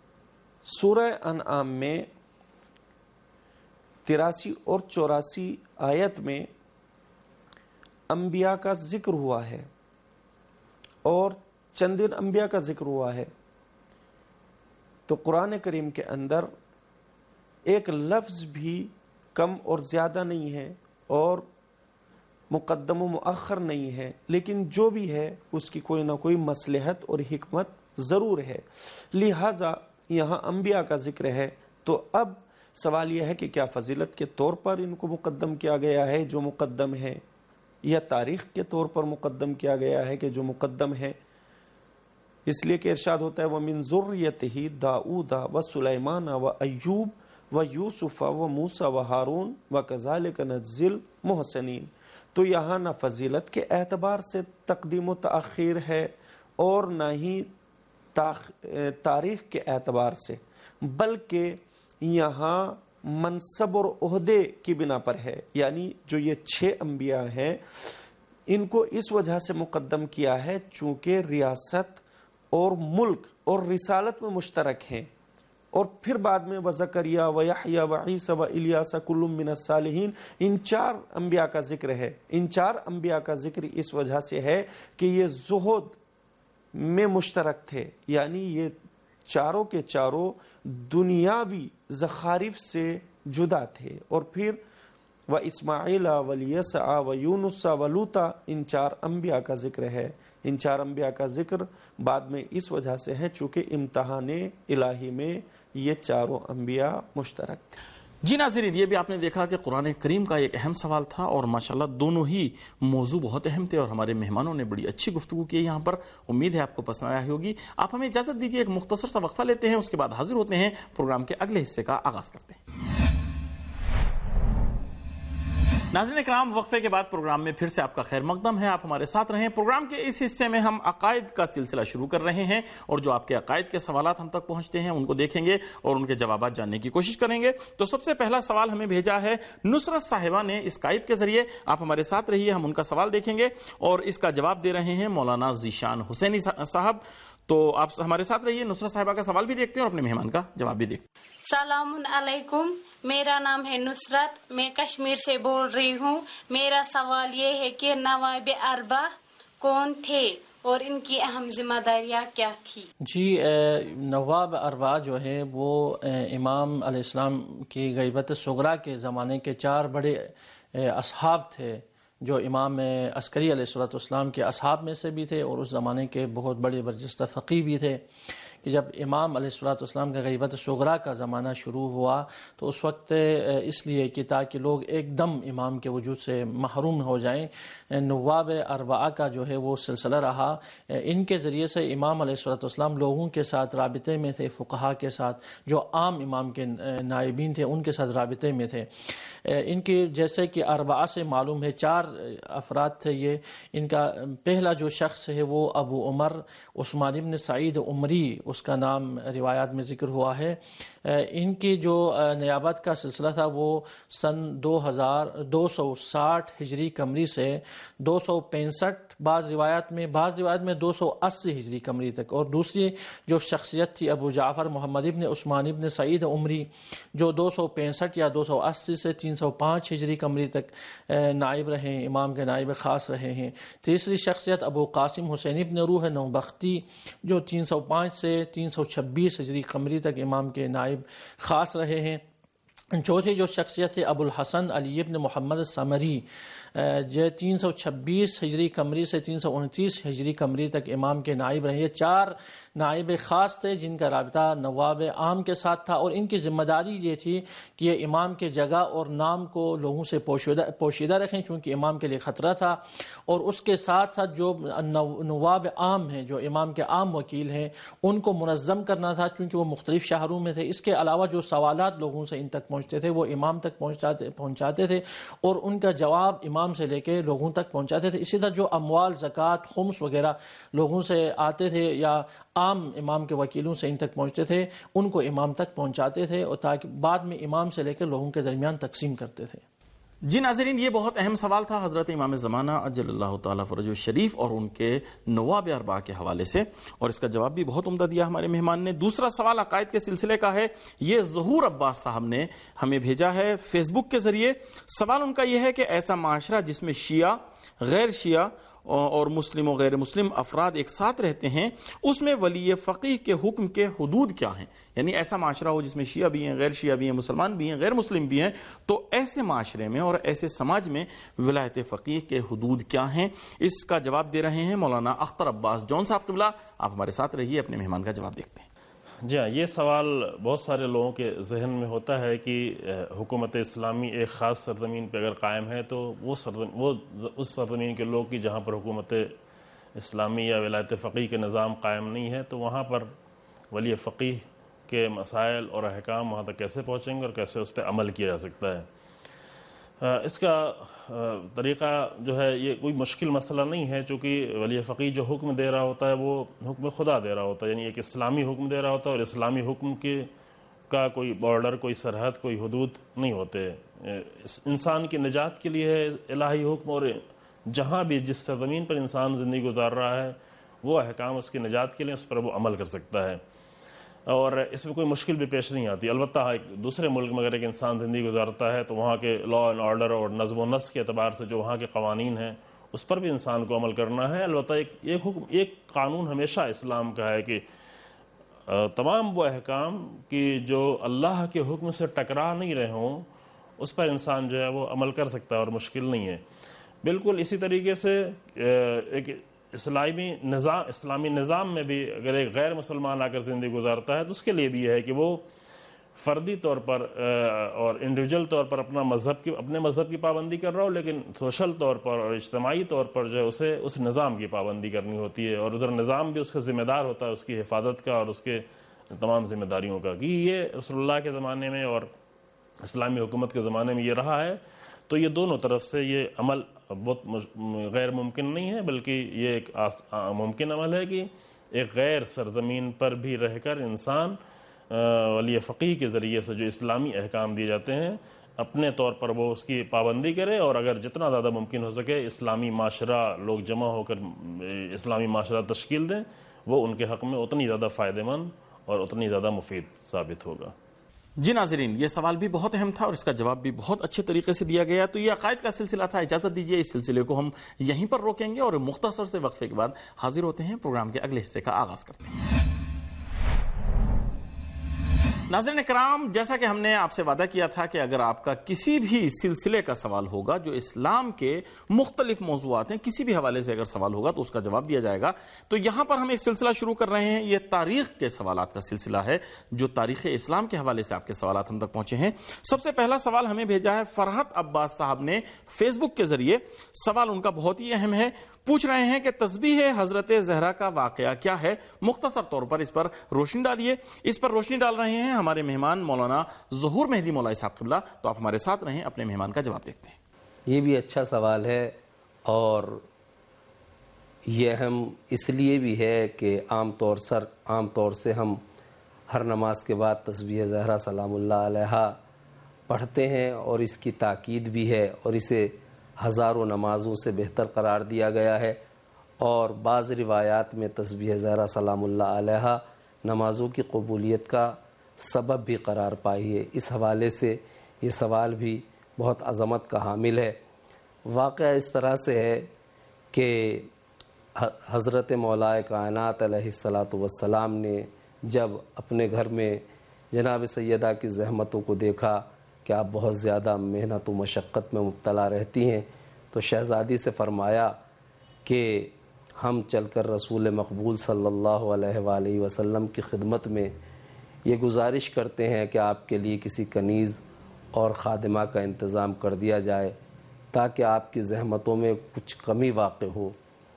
سورہ انعام میں 83 اور 84 آیت میں انبیاء کا ذکر ہوا ہے اور چندن انبیاء کا ذکر ہوا ہے. تو قرآن کریم کے اندر ایک لفظ بھی کم اور زیادہ نہیں ہے اور مقدم و مؤخر نہیں ہے، لیکن جو بھی ہے اس کی کوئی نہ کوئی مصلحت اور حکمت ضرور ہے. لہٰذا یہاں انبیاء کا ذکر ہے. تو اب سوال یہ ہے کہ کیا فضیلت کے طور پر ان کو مقدم کیا گیا ہے جو مقدم ہے، یا تاریخ کے طور پر مقدم کیا گیا ہے کہ جو مقدم ہے؟ اس لیے کہ ارشاد ہوتا ہے وَمِن ذُرِّيَّتِهِ داؤد وسلیمان وایوب ویوسف وموسیٰ وہارون وکذالک نجزی المحسنین. تو یہاں نہ فضیلت کے اعتبار سے تقدیم و تاخیر ہے اور نہ ہی تاریخ کے اعتبار سے، بلکہ یہاں منصب اور عہدے کی بنا پر ہے. یعنی جو یہ 6 انبیاء ہیں ان کو اس وجہ سے مقدم کیا ہے چونکہ ریاست اور ملک اور رسالت میں مشترک ہیں. اور پھر بعد میں وزکریا ویحییٰ وعیسیٰ والیاس کل من الصالحین، ان 4 انبیاء کا ذکر ہے. ان 4 انبیاء کا ذکر اس وجہ سے ہے کہ یہ زہد میں مشترک تھے، یعنی یہ چاروں کے چاروں دنیاوی زخارف سے جدا تھے. اور پھر واسماعیل والیسع ویونس ولوطا، ان 4 انبیاء کا ذکر ہے. ان 4 انبیاء کا ذکر بعد میں اس وجہ سے ہے چونکہ امتحان الہی میں یہ 4 انبیاء مشترک تھے. جی ناظرین، یہ بھی آپ نے دیکھا کہ قرآن کریم کا ایک اہم سوال تھا اور ماشاءاللہ دونوں ہی موضوع بہت اہم تھے اور ہمارے مہمانوں نے بڑی اچھی گفتگو کی یہاں پر. امید ہے آپ کو پسند آئی ہوگی. آپ ہمیں اجازت دیجیے، ایک مختصر سا وقفہ لیتے ہیں، اس کے بعد حاضر ہوتے ہیں، پروگرام کے اگلے حصے کا آغاز کرتے ہیں. ناظرین اکرام، وقفے کے بعد پروگرام میں پھر سے آپ کا خیر مقدم ہے. آپ ہمارے ساتھ رہیں. پروگرام کے اس حصے میں ہم عقائد کا سلسلہ شروع کر رہے ہیں اور جو آپ کے عقائد کے سوالات ہم تک پہنچتے ہیں ان کو دیکھیں گے اور ان کے جوابات جاننے کی کوشش کریں گے. تو سب سے پہلا سوال ہمیں بھیجا ہے نصرت صاحبہ نے اسکائپ کے ذریعے. آپ ہمارے ساتھ رہیے، ہم ان کا سوال دیکھیں گے اور اس کا جواب دے رہے ہیں مولانا ذیشان حسینی صاحب. تو آپ ہمارے ساتھ رہیے، نصرت صاحبہ کا سوال بھی دیکھتے ہیں اور اپنے مہمان کا جواب بھی دیکھتے ہیں. السلام علیکم، میرا نام ہے نصرت، میں کشمیر سے بول رہی ہوں. میرا سوال یہ ہے کہ نواب اربع کون تھے اور ان کی اہم ذمہ داریاں کیا تھی؟ جی، نواب اربع جو ہے وہ امام علیہ السلام کی غیبت صغریٰ کے زمانے کے 4 بڑے اصحاب تھے جو امام عسکری علیہ السلام کے اصحاب میں سے بھی تھے اور اس زمانے کے بہت بڑے برجستہ فقیہ بھی تھے. کہ جب امام علیہ السلام کا غیبت صغریٰ کا زمانہ شروع ہوا تو اس وقت اس لیے کہ تاکہ لوگ ایک دم امام کے وجود سے محروم ہو جائیں، نواب اربعہ کا جو ہے وہ سلسلہ رہا. ان کے ذریعے سے امام علیہ السلام لوگوں کے ساتھ رابطے میں تھے، فقہا کے ساتھ، جو عام امام کے نائبین تھے ان کے ساتھ رابطے میں تھے. ان کی جیسے کہ اربعہ سے معلوم ہے 4 افراد تھے یہ. ان کا پہلا جو شخص ہے وہ ابو عمر عثمان بن سعید عمری، اس کا نام روایات میں ذکر ہوا ہے. ان کی جو نیابت کا سلسلہ تھا وہ سن 2260 ہجری قمری سے 265 بعض روایات میں 280 ہجری قمری تک. اور دوسری جو شخصیت تھی ابو جعفر محمد ابن عثمان ابن سعید عمری، جو 265 یا 280 سے 305 ہجری قمری تک نائب رہے، امام کے نائب خاص رہے ہیں. تیسری شخصیت ابو قاسم حسین ابن روح نوبختی، جو 305 سے 326 ہجری قمری تک امام کے نائب خاص رہے ہیں. چوتھی جو شخصیت ہے ابو الحسن علی ابن محمد سمری، جو 326 ہجری قمری سے 329 ہجری قمری تک امام کے نائب رہے. یہ 4 نائب خاص تھے جن کا رابطہ نواب عام کے ساتھ تھا اور ان کی ذمہ داری یہ تھی کہ یہ امام کے جگہ اور نام کو لوگوں سے پوشیدہ رکھیں چونکہ امام کے لیے خطرہ تھا. اور اس کے ساتھ ساتھ جو نواب عام ہیں، جو امام کے عام وکیل ہیں، ان کو منظم کرنا تھا چونکہ وہ مختلف شہروں میں تھے. اس کے علاوہ جو سوالات لوگوں سے ان تک پہنچتے تھے وہ امام تک پہنچاتے تھے اور ان کا جواب امام سے لے کے لوگوں تک پہنچاتے تھے. اسی طرح جو اموال، زکوٰۃ، خمس وغیرہ لوگوں سے آتے تھے یا عام امام کے وکیلوں سے ان تک پہنچتے تھے، ان کو امام تک پہنچاتے تھے اور تاکہ بعد میں امام سے لے کے لوگوں کے درمیان تقسیم کرتے تھے. جی ناظرین، یہ بہت اہم سوال تھا حضرت امام زمانہ عجل اللہ تعالیٰ فرجہ الشریف اور ان کے نواب اربعہ کے حوالے سے، اور اس کا جواب بھی بہت عمدہ دیا ہمارے مہمان نے. دوسرا سوال عقائد کے سلسلے کا ہے. یہ ظہور عباس صاحب نے ہمیں بھیجا ہے فیس بک کے ذریعے. سوال ان کا یہ ہے کہ ایسا معاشرہ جس میں شیعہ، غیر شیعہ اور مسلم و غیر مسلم افراد ایک ساتھ رہتے ہیں، اس میں ولی فقیہ کے حکم کے حدود کیا ہیں؟ یعنی ایسا معاشرہ ہو جس میں شیعہ بھی ہیں، غیر شیعہ بھی ہیں، مسلمان بھی ہیں، غیر مسلم بھی ہیں، تو ایسے معاشرے میں اور ایسے سماج میں ولایت فقیہ کے حدود کیا ہیں؟ اس کا جواب دے رہے ہیں مولانا اختر عباس جون صاحب قبلہ. آپ ہمارے ساتھ رہیے، اپنے مہمان کا جواب دیکھتے ہیں. جی ہاں، یہ سوال بہت سارے لوگوں کے ذہن میں ہوتا ہے کہ حکومت اسلامی ایک خاص سرزمین پہ اگر قائم ہے تو وہ اس سرزمین کے لوگ کی جہاں پر حکومت اسلامی یا ولایت فقیہ کے نظام قائم نہیں ہے تو وہاں پر ولی فقیہ کے مسائل اور احکام وہاں تک کیسے پہنچیں گے اور کیسے اس پہ عمل کیا جا سکتا ہے. اس کا طریقہ جو ہے یہ کوئی مشکل مسئلہ نہیں ہے، چونکہ ولی فقیہ جو حکم دے رہا ہوتا ہے وہ حکم خدا دے رہا ہوتا ہے، یعنی ایک اسلامی حکم دے رہا ہوتا ہے اور اسلامی حکم کا کوئی بارڈر، کوئی سرحد، کوئی حدود نہیں ہوتے. انسان کی نجات کے لیے الہی حکم، اور جہاں بھی جس سرزمین پر انسان زندگی گزار رہا ہے وہ احکام اس کی نجات کے لیے اس پر وہ عمل کر سکتا ہے اور اس میں کوئی مشکل بھی پیش نہیں آتی. البتہ ایک دوسرے ملک میں اگر ایک انسان زندگی گزارتا ہے تو وہاں کے لا اینڈ آرڈر اور نظم و نسق کے اعتبار سے جو وہاں کے قوانین ہیں اس پر بھی انسان کو عمل کرنا ہے. البتہ ایک قانون ہمیشہ اسلام کا ہے کہ تمام وہ احکام کی جو اللہ کے حکم سے ٹکرا نہیں رہے ہوں اس پر انسان جو ہے وہ عمل کر سکتا ہے اور مشکل نہیں ہے. بالکل اسی طریقے سے ایک اسلامی نظام میں بھی اگر ایک غیر مسلمان آ کر زندگی گزارتا ہے تو اس کے لیے بھی یہ ہے کہ وہ فردی طور پر اور انڈیویجول طور پر اپنے مذہب کی پابندی کر رہا ہو، لیکن سوشل طور پر اور اجتماعی طور پر جو ہے اسے اس نظام کی پابندی کرنی ہوتی ہے، اور ادھر نظام بھی اس کا ذمہ دار ہوتا ہے اس کی حفاظت کا اور اس کے تمام ذمہ داریوں کا. کہ یہ رسول اللہ کے زمانے میں اور اسلامی حکومت کے زمانے میں یہ رہا ہے. تو یہ دونوں طرف سے یہ عمل بہت غیر ممکن نہیں ہے، بلکہ یہ ایک ممکن عمل ہے کہ ایک غیر سرزمین پر بھی رہ کر انسان ولی فقیہ کے ذریعے سے جو اسلامی احکام دیے جاتے ہیں اپنے طور پر وہ اس کی پابندی کرے، اور اگر جتنا زیادہ ممکن ہو سکے اسلامی معاشرہ لوگ جمع ہو کر اسلامی معاشرہ تشکیل دیں، وہ ان کے حق میں اتنی زیادہ فائدہ مند اور اتنی زیادہ مفید ثابت ہوگا. جی ناظرین، یہ سوال بھی بہت اہم تھا اور اس کا جواب بھی بہت اچھے طریقے سے دیا گیا. تو یہ عقائد کا سلسلہ تھا. اجازت دیجیے اس سلسلے کو ہم یہیں پر روکیں گے اور مختصر سے وقفے کے بعد حاضر ہوتے ہیں. پروگرام کے اگلے حصے کا آغاز کرتے ہیں. ناظرین کرام، جیسا کہ ہم نے آپ سے وعدہ کیا تھا کہ اگر آپ کا کسی بھی سلسلے کا سوال ہوگا جو اسلام کے مختلف موضوعات ہیں، کسی بھی حوالے سے اگر سوال ہوگا تو اس کا جواب دیا جائے گا. تو یہاں پر ہم ایک سلسلہ شروع کر رہے ہیں. یہ تاریخ کے سوالات کا سلسلہ ہے، جو تاریخ اسلام کے حوالے سے آپ کے سوالات ہم تک پہنچے ہیں. سب سے پہلا سوال ہمیں بھیجا ہے فرحت عباس صاحب نے فیس بک کے ذریعے. سوال ان کا بہت ہی اہم ہے. پوچھ رہے ہیں کہ تسبیح حضرت زہرا کا واقعہ کیا ہے؟ مختصر طور پر اس پر روشنی ڈالیے. اس پر روشنی ڈال رہے ہیں ہمارے مہمان مولانا ظہور مہدی مولوی صاحب قبلہ. تو آپ ہمارے ساتھ رہیں، اپنے مہمان کا جواب دیکھتے ہیں. یہ بھی اچھا سوال ہے، اور یہ اہم اس لیے بھی ہے کہ عام طور سے ہم ہر نماز کے بعد تسبیح زہرا سلام اللہ علیہا پڑھتے ہیں، اور اس کی تاکید بھی ہے، اور اسے ہزاروں نمازوں سے بہتر قرار دیا گیا ہے. اور بعض روایات میں تسبیح زہرا سلام اللہ علیہا نمازوں کی قبولیت کا سبب بھی قرار پائی ہے. اس حوالے سے یہ سوال بھی بہت عظمت کا حامل ہے. واقعہ اس طرح سے ہے کہ حضرت مولا کائنات علیہ الصلاۃ والسلام نے جب اپنے گھر میں جناب سیدہ کی زحمتوں کو دیکھا کہ آپ بہت زیادہ محنت و مشقت میں مبتلا رہتی ہیں، تو شہزادی سے فرمایا کہ ہم چل کر رسول مقبول صلی اللہ علیہ وآلہ وسلم کی خدمت میں یہ گزارش کرتے ہیں کہ آپ کے لیے کسی کنیز اور خادمہ کا انتظام کر دیا جائے تاکہ آپ کی زحمتوں میں کچھ کمی واقع ہو.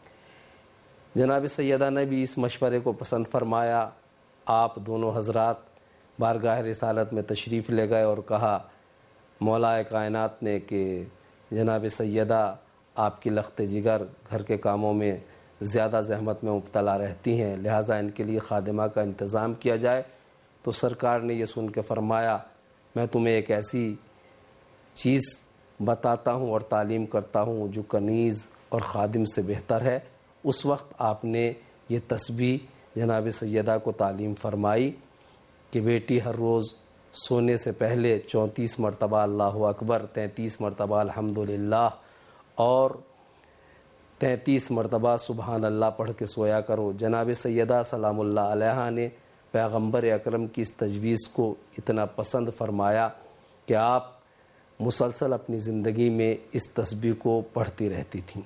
جناب سیدہ نے بھی اس مشورے کو پسند فرمایا. آپ دونوں حضرات بارگاہ رسالت میں تشریف لے گئے اور کہا مولا کائنات نے کہ جناب سیدہ آپ کی لخت جگر گھر کے کاموں میں زیادہ زحمت میں مبتلا رہتی ہیں، لہٰذا ان کے لیے خادمہ کا انتظام کیا جائے. تو سرکار نے یہ سن کے فرمایا میں تمہیں ایک ایسی چیز بتاتا ہوں اور تعلیم کرتا ہوں جو کنیز اور خادم سے بہتر ہے. اس وقت آپ نے یہ تسبیح جناب سیدہ کو تعلیم فرمائی کہ بیٹی ہر روز سونے سے پہلے 34 مرتبہ اللہ اکبر، 33 مرتبہ الحمدللہ اور 33 مرتبہ سبحان اللہ پڑھ کے سویا کرو. جناب سیدہ سلام اللہ علیہا نے پیغمبر اکرم کی اس تجویز کو اتنا پسند فرمایا کہ آپ مسلسل اپنی زندگی میں اس تسبیح کو پڑھتی رہتی تھیں.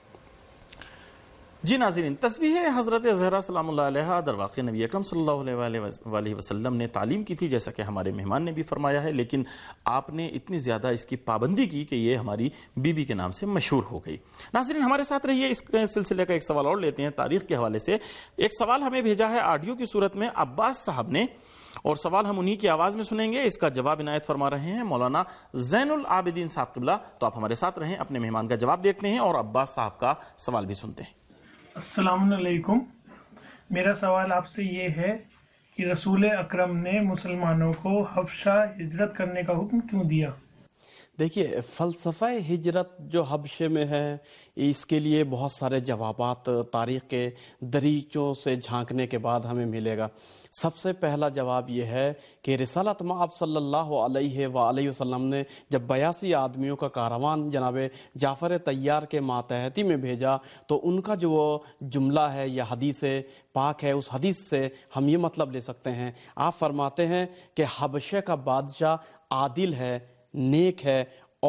جی ناظرین، تسبیح حضرت زہرا سلام اللہ علیہا در واقع نبی اکرم صلی اللہ علیہ وسلم نے تعلیم کی تھی، جیسا کہ ہمارے مہمان نے بھی فرمایا ہے، لیکن آپ نے اتنی زیادہ اس کی پابندی کی کہ یہ ہماری بی بی کے نام سے مشہور ہو گئی. ناظرین ہمارے ساتھ رہیے، اس سلسلے کا ایک سوال اور لیتے ہیں تاریخ کے حوالے سے. ایک سوال ہمیں بھیجا ہے آڈیو کی صورت میں عباس صاحب نے، اور سوال ہم انہی کی آواز میں سنیں گے. اس کا جواب عنایت فرما رہے ہیں مولانا زین العابدین صاحب قبلہ. تو آپ ہمارے ساتھ رہیں، اپنے مہمان کا جواب دیکھتے ہیں اور عباس صاحب کا سوال بھی سنتے ہیں. السلام علیکم. میرا سوال آپ سے یہ ہے کہ رسول اکرم نے مسلمانوں کو حبشہ ہجرت کرنے کا حکم کیوں دیا؟ دیکھیے، فلسفہ ہجرت جو حبشے میں ہے، اس کے لیے بہت سارے جوابات تاریخ کے دریچوں سے جھانکنے کے بعد ہمیں ملے گا. سب سے پہلا جواب یہ ہے کہ رسالت مآب صلی اللہ علیہ وآلہ وسلم نے جب 82 آدمیوں کا کاروان جناب جعفر طیار کے ماتحتی میں بھیجا، تو ان کا جو جملہ ہے یا حدیث پاک ہے، اس حدیث سے ہم یہ مطلب لے سکتے ہیں. آپ فرماتے ہیں کہ حبشے کا بادشاہ عادل ہے، نیک ہے اور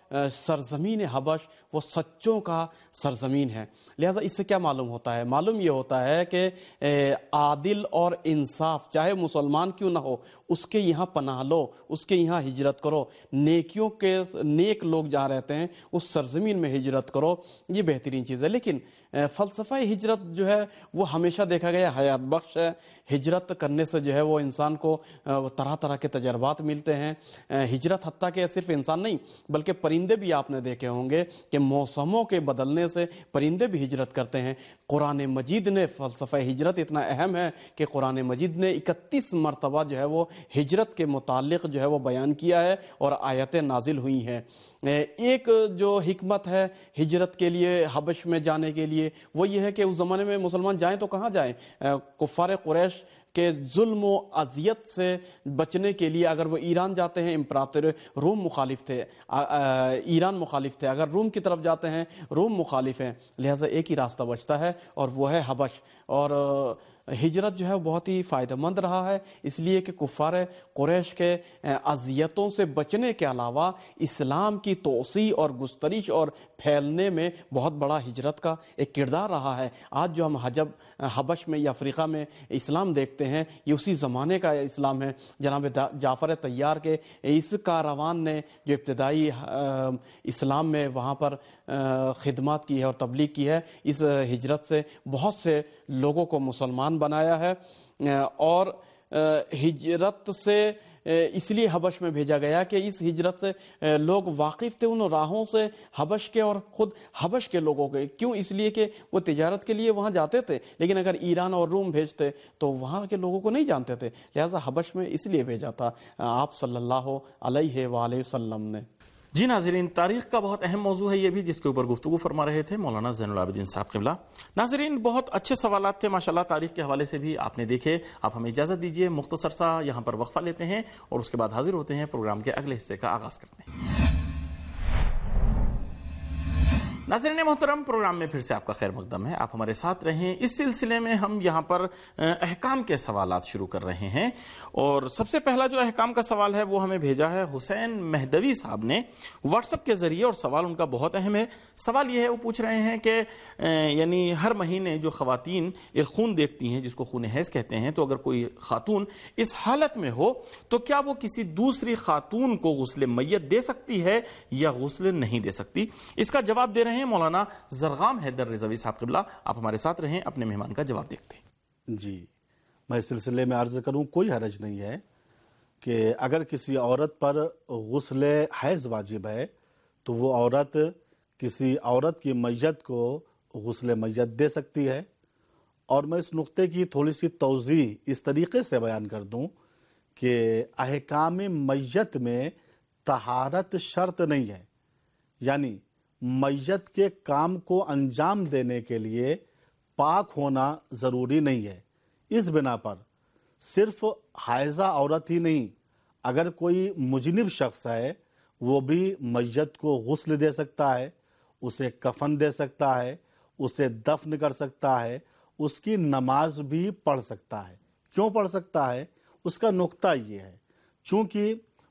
سرزمین حبش وہ سچوں کا سرزمین ہے۔ لہٰذا اس سے کیا معلوم ہوتا ہے؟ معلوم یہ ہوتا ہے کہ عادل اور انصاف چاہے مسلمان کیوں نہ ہو اس کے یہاں پناہ لو، اس کے یہاں ہجرت کرو، نیکیوں کے نیک لوگ جہاں رہتے ہیں اس سرزمین میں ہجرت کرو، یہ بہترین چیز ہے۔ لیکن فلسفہ ہجرت جو ہے وہ ہمیشہ دیکھا گیا حیات بخش ہے۔ ہجرت کرنے سے جو ہے وہ انسان کو طرح طرح کے تجربات ملتے ہیں۔ ہجرت حتیٰ کہ صرف انسان نہیں بلکہ پرندے بھی آپ نے دیکھے ہوں گے کہ موسموں کے بدلنے سے پرندے بھی ہجرت کرتے ہیں۔ قرآن مجید نے فلسفہ ہجرت اتنا اہم ہے کہ قرآن مجید نے 31 مرتبہ جو ہے وہ ہجرت کے متعلق جو ہے وہ بیان کیا ہے اور آیتیں نازل ہوئی ہیں۔ ایک جو حکمت ہے ہجرت کے لیے، حبش میں جانے کے لیے، وہ یہ ہے کہ اس زمانے میں مسلمان جائیں تو کہاں جائیں؟ کفار قریش کہ ظلم و اذیت سے بچنے کے لیے اگر وہ ایران جاتے ہیں، امپراتور روم مخالف تھے، ایران مخالف تھے، اگر روم کی طرف جاتے ہیں روم مخالف ہیں، لہٰذا ایک ہی راستہ بچتا ہے اور وہ ہے حبش۔ اور ہجرت جو ہے بہت ہی فائدہ مند رہا ہے، اس لیے کہ کفار قریش کے اذیتوں سے بچنے کے علاوہ اسلام کی توسیع اور گسترش اور پھیلنے میں بہت بڑا ہجرت کا ایک کردار رہا ہے۔ آج جو ہم حبش میں یا افریقہ میں اسلام دیکھتے ہیں یہ اسی زمانے کا اسلام ہے۔ جناب جعفر طیار کے اس کاروان نے جو ابتدائی اسلام میں وہاں پر خدمات کی ہے اور تبلیغ کی ہے، اس ہجرت سے بہت سے لوگوں کو مسلمان بنایا ہے۔ اور ہجرت سے اس لیے حبش میں بھیجا گیا کہ اس ہجرت سے لوگ واقف تھے ان راہوں سے حبش کے اور خود حبش کے لوگوں کے۔ کیوں؟ اس لیے کہ وہ تجارت کے لیے وہاں جاتے تھے، لیکن اگر ایران اور روم بھیجتے تو وہاں کے لوگوں کو نہیں جانتے تھے، لہٰذا حبش میں اس لیے بھیجا تھا آپ صلی اللہ علیہ وآلہ وسلم نے۔ جی ناظرین، تاریخ کا بہت اہم موضوع ہے یہ بھی، جس کے اوپر گفتگو فرما رہے تھے مولانا زین العابدین صاحب قبلہ۔ ناظرین، بہت اچھے سوالات تھے ماشاءاللہ، تاریخ کے حوالے سے بھی آپ نے دیکھے۔ آپ ہمیں اجازت دیجیے، مختصر سا یہاں پر وقفہ لیتے ہیں اور اس کے بعد حاضر ہوتے ہیں، پروگرام کے اگلے حصے کا آغاز کرتے ہیں۔ ناظرین محترم، پروگرام میں پھر سے آپ کا خیر مقدم ہے، آپ ہمارے ساتھ رہیں۔ اس سلسلے میں ہم یہاں پر احکام کے سوالات شروع کر رہے ہیں، اور سب سے پہلا جو احکام کا سوال ہے وہ ہمیں بھیجا ہے حسین مہدوی صاحب نے واٹس ایپ کے ذریعے، اور سوال ان کا بہت اہم ہے۔ سوال یہ ہے، وہ پوچھ رہے ہیں کہ یعنی ہر مہینے جو خواتین ایک خون دیکھتی ہیں جس کو خون حیض کہتے ہیں، تو اگر کوئی خاتون اس حالت میں ہو تو کیا وہ کسی دوسری خاتون کو غسل میت دے سکتی ہے یا غسل نہیں دے سکتی؟ اس کا جواب دے رہے ہیں مولانا زرغام حیدر رضوی صاحب قبلہ۔ آپ ہمارے ساتھ رہیں، اپنے مہمان کا جواب دیکھتے ہیں۔ جی، میں اس سلسلے میں عرض کروں، کوئی حرج نہیں ہے کہ اگر کسی عورت پر غسل حیض واجب ہے تو وہ عورت کسی عورت کی میت کو غسل میت دے سکتی ہے۔ اور میں اس نقطے کی تھوڑی سی توضیح اس طریقے سے بیان کر دوں کہ احکام میت میں طہارت شرط نہیں ہے، یعنی میت کے کام کو انجام دینے کے لیے پاک ہونا ضروری نہیں ہے۔ اس بنا پر صرف حائضہ عورت ہی نہیں، اگر کوئی مجنب شخص ہے وہ بھی میت کو غسل دے سکتا ہے، اسے کفن دے سکتا ہے، اسے دفن کر سکتا ہے، اس کی نماز بھی پڑھ سکتا ہے۔ کیوں پڑھ سکتا ہے؟ اس کا نقطہ یہ ہے، چونکہ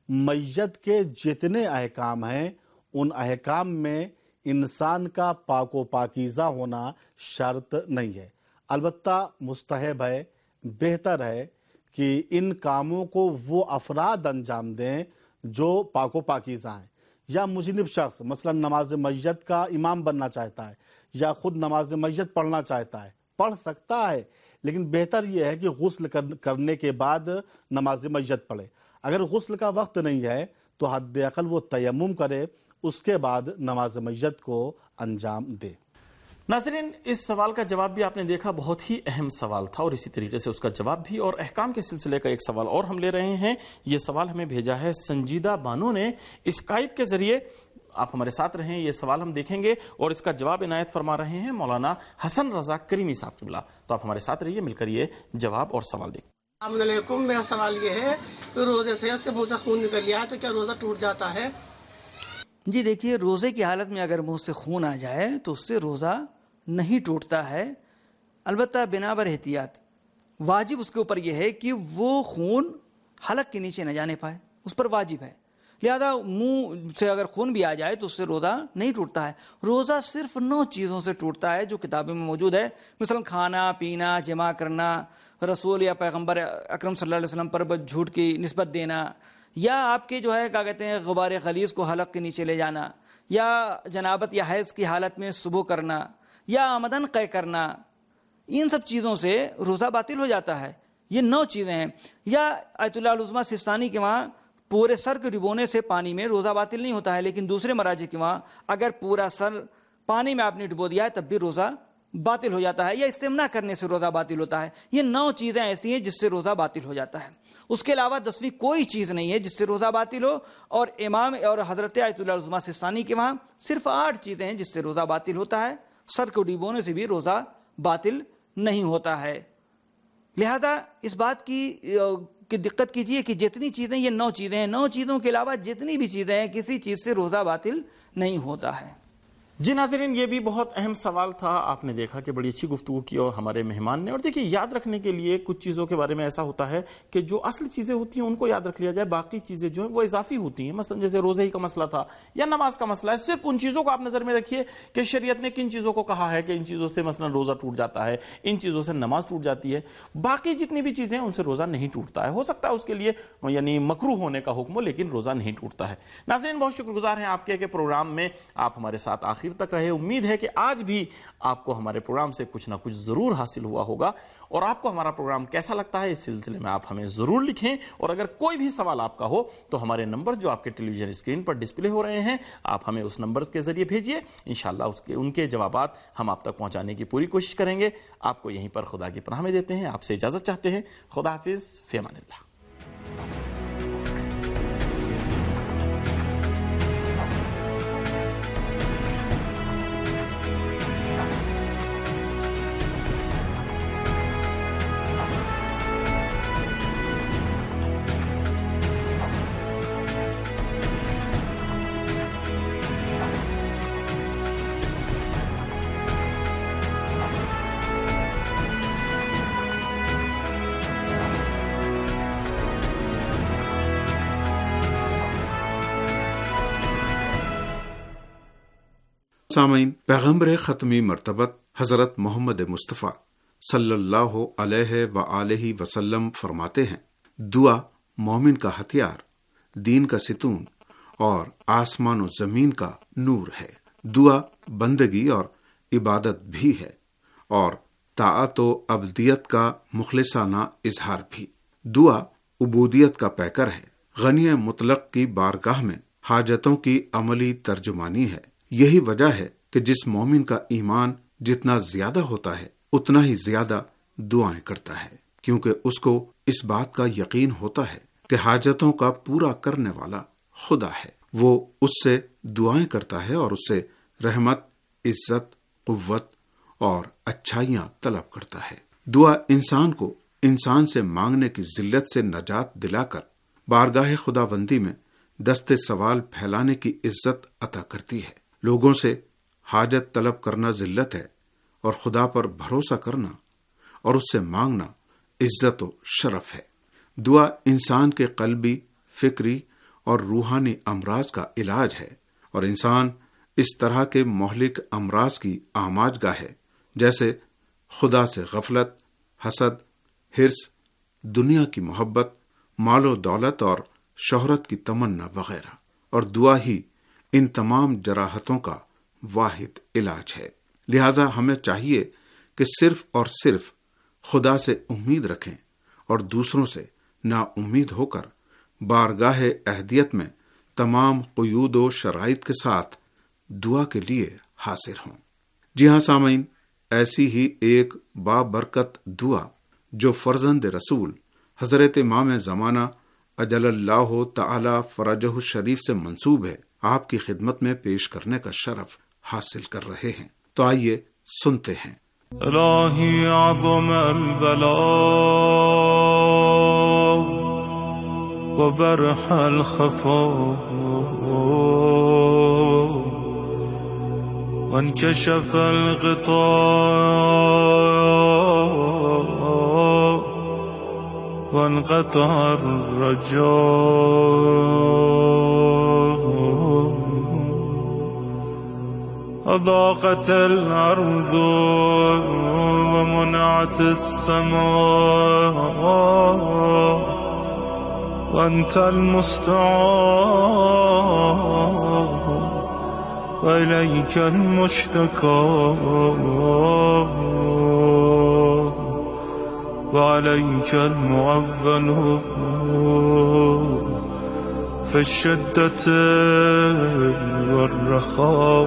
میت کے جتنے احکام ہیں ان احکام میں انسان کا پاک و پاکیزہ ہونا شرط نہیں ہے، البتہ مستحب ہے، بہتر ہے کہ ان کاموں کو وہ افراد انجام دیں جو پاک و پاکیزہ ہیں۔ یا مجنب شخص مثلا نماز میت کا امام بننا چاہتا ہے یا خود نماز میت پڑھنا چاہتا ہے، پڑھ سکتا ہے، لیکن بہتر یہ ہے کہ غسل کرنے کے بعد نماز میت پڑھے۔ اگر غسل کا وقت نہیں ہے تو حد اقل وہ تیمم کرے، اس کے بعد نماز میت کو انجام دے۔ ناظرین، اس سوال کا جواب بھی آپ نے دیکھا، بہت ہی اہم سوال تھا، اور اسی طریقے سے اس کا جواب بھی۔ اور احکام کے سلسلے کا ایک سوال اور ہم لے رہے ہیں۔ یہ سوال ہمیں بھیجا ہے سنجیدہ بانو نے اسکائپ کے ذریعے۔ آپ ہمارے ساتھ رہیں، یہ سوال ہم دیکھیں گے اور اس کا جواب عنایت فرما رہے ہیں مولانا حسن رضا کریمی صاحب قبلہ۔ تو آپ ہمارے ساتھ رہیے، مل کر یہ جواب اور سوال دیکھیں۔ السلام علیکم، میرا سوال یہ ہے کہ روزے سے اس کے منہ سے خون نکل گیا تو کیا روزہ ٹوٹ جاتا ہے؟ جی دیکھیے، روزے کی حالت میں اگر منہ سے خون آ جائے تو اس سے روزہ نہیں ٹوٹتا ہے، البتہ بنابر احتیاط واجب اس کے اوپر یہ ہے کہ وہ خون حلق کے نیچے نہ جانے پائے، اس پر واجب ہے۔ لہذا منہ سے اگر خون بھی آ جائے تو اس سے روزہ نہیں ٹوٹتا ہے. روزہ صرف 9 چیزوں سے ٹوٹتا ہے جو کتابوں میں موجود ہے، مثلا کھانا پینا، جمع کرنا، رسول یا پیغمبر اکرم صلی اللہ علیہ وسلم پر جھوٹ کی نسبت دینا، یا آپ کے جو ہے کیا کہتے ہیں غبار غلیظ کو حلق کے نیچے لے جانا، یا جنابت یا حیض کی حالت میں صبح کرنا، یا آمدن قے کرنا. ان سب چیزوں سے روزہ باطل ہو جاتا ہے. یہ 9 چیزیں ہیں. یا آیت اللہ العظمیٰ سستانی کے وہاں پورے سر کے ڈبونے سے پانی میں روزہ باطل نہیں ہوتا ہے، لیکن دوسرے مراجع کے وہاں اگر پورا سر پانی میں آپ نے ڈبو دیا ہے تب بھی روزہ باطل ہو جاتا ہے، یا استمنا کرنے سے روزہ باطل ہوتا ہے. یہ 9 چیزیں ایسی ہیں جس سے روزہ باطل ہو جاتا ہے. اس کے علاوہ 10ویں کوئی چیز نہیں ہے جس سے روزہ باطل ہو. اور امام اور حضرت آیت اللہ العظمیٰ سستانی کے وہاں صرف 8 چیزیں ہیں جس سے روزہ باطل ہوتا ہے. سر کو ڈبونے سے بھی روزہ باطل نہیں ہوتا ہے. لہذا اس بات کی دقت کیجئے کہ جتنی چیزیں، یہ 9 چیزیں ہیں، 9 چیزوں کے علاوہ جتنی بھی چیزیں ہیں کسی چیز سے روزہ باطل نہیں ہوتا ہے. جی ناظرین، یہ بھی بہت اہم سوال تھا. آپ نے دیکھا کہ بڑی اچھی گفتگو کی اور ہمارے مہمان نے. اور دیکھیے، یاد رکھنے کے لیے کچھ چیزوں کے بارے میں ایسا ہوتا ہے کہ جو اصل چیزیں ہوتی ہیں ان کو یاد رکھ لیا جائے، باقی چیزیں جو ہیں وہ اضافی ہوتی ہیں. مثلا جیسے روزے ہی کا مسئلہ تھا یا نماز کا مسئلہ ہے، صرف ان چیزوں کو آپ نظر میں رکھیے کہ شریعت نے کن چیزوں کو کہا ہے کہ ان چیزوں سے مثلا روزہ ٹوٹ جاتا ہے، ان چیزوں سے نماز ٹوٹ جاتی ہے. باقی جتنی بھی چیزیں ہیں ان سے روزہ نہیں ٹوٹتا ہے. ہو سکتا ہے اس کے لیے یعنی مکروہ ہونے کا حکم ہو، لیکن روزہ نہیں ٹوٹتا ہے. ناظرین، بہت شکر گزار ہیں آپ کے کہ پروگرام میں آپ ہمارے ساتھ آخر تک رہے. امید ہے کہ آج بھی آپ کو ہمارے پروگرام سے کچھ نہ کچھ ضرور حاصل ہوا ہوگا. اور آپ کو ہمارا پروگرام کیسا لگتا ہے اس سلسلے میں آپ ہمیں ضرور لکھیں. اور اگر کوئی بھی سوال آپ کا ہو تو ہمارے نمبر جو آپ کے ٹیلی ویژن اسکرین پر ڈسپلے ہو رہے ہیں، آپ ہمیں اس نمبر کے ذریعے بھیجیے. انشاءاللہ ان کے جوابات ہم آپ تک پہنچانے کی پوری کوشش کریں گے. آپ کو یہیں پر خدا کی پناہ میں دیتے ہیں. آپ سے اجازت چاہتے ہیں. خدا حافظ، فی امان اللہ. سامعین، پیغمبر ختمی مرتبت حضرت محمد مصطفیٰ صلی اللہ علیہ وآلہ وسلم فرماتے ہیں، دعا مومن کا ہتھیار، دین کا ستون اور آسمان و زمین کا نور ہے. دعا بندگی اور عبادت بھی ہے اور طاعت و عبدیت کا مخلصانہ اظہار بھی. دعا عبودیت کا پیکر ہے، غنی مطلق کی بارگاہ میں حاجتوں کی عملی ترجمانی ہے. یہی وجہ ہے کہ جس مومن کا ایمان جتنا زیادہ ہوتا ہے اتنا ہی زیادہ دعائیں کرتا ہے، کیونکہ اس کو اس بات کا یقین ہوتا ہے کہ حاجتوں کا پورا کرنے والا خدا ہے. وہ اس سے دعائیں کرتا ہے اور اس سے رحمت، عزت، قوت اور اچھائیاں طلب کرتا ہے. دعا انسان کو انسان سے مانگنے کی ذلت سے نجات دلا کر بارگاہ خداوندی میں دست سوال پھیلانے کی عزت عطا کرتی ہے. لوگوں سے حاجت طلب کرنا ذلت ہے اور خدا پر بھروسہ کرنا اور اس سے مانگنا عزت و شرف ہے. دعا انسان کے قلبی، فکری اور روحانی امراض کا علاج ہے اور انسان اس طرح کے مہلک امراض کی آماج گاہ ہے جیسے خدا سے غفلت، حسد، حرص، دنیا کی محبت، مال و دولت اور شہرت کی تمنا وغیرہ. اور دعا ہی ان تمام جراحتوں کا واحد علاج ہے. لہذا ہمیں چاہیے کہ صرف اور صرف خدا سے امید رکھیں اور دوسروں سے نا امید ہو کر بارگاہ اہدیت میں تمام قیود و شرائط کے ساتھ دعا کے لیے حاضر ہوں. جی ہاں سامعین، ایسی ہی ایک بابرکت دعا جو فرزند رسول حضرت امام زمانہ اجل اللہ تعالی فرجہ الشریف سے منسوب ہے، آپ کی خدمت میں پیش کرنے کا شرف حاصل کر رہے ہیں. تو آئیے سنتے ہیں. الہی عظم البلاء وبرح الخفاء وانكشف الغطاء وانقطع الرجاء وضاقت الأرض ومنعت السماء وأنت المستعان وإليك المشتكى وعليك المعول في الشدة والرخاء.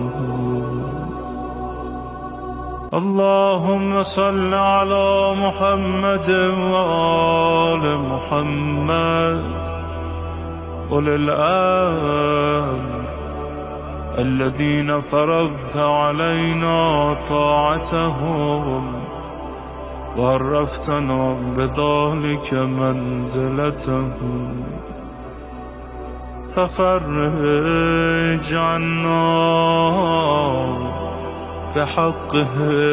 اللهم صل على محمد وآل محمد أولي الأمر الذين فرضت علينا طاعتهم وعرفتنا بذلك منزلتهم، ففرج عنا بحقه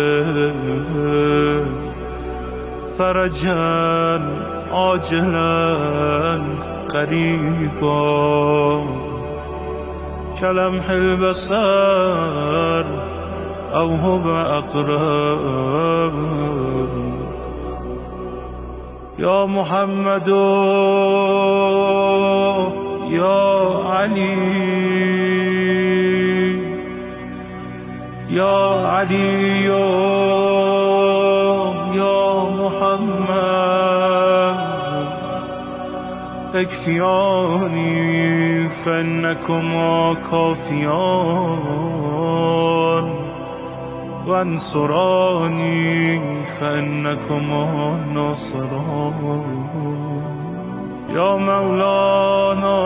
فرجا عاجلا قريبا كلمح البصر أو هو أقرب. يا محمد يا علي يا علي يا محمد اكفياني فإنكما كافيان وانصراني فإنكما ناصران. يا مولانا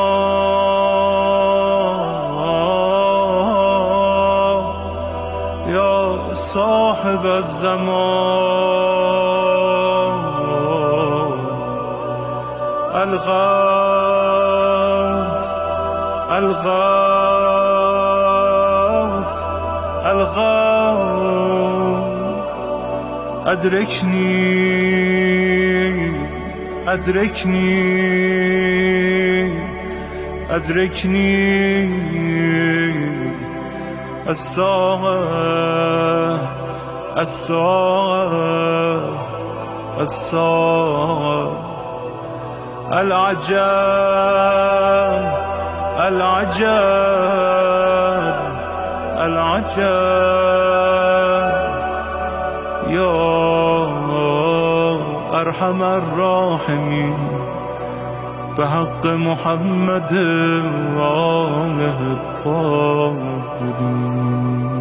يا صاحب الزمان الغوث الغوث الغوث أدركني أدركني أدركني الساعة الساعة الساعة. العجب العجب العجب يا أرحم الراحمين بحق محمد وآله الطاهرين.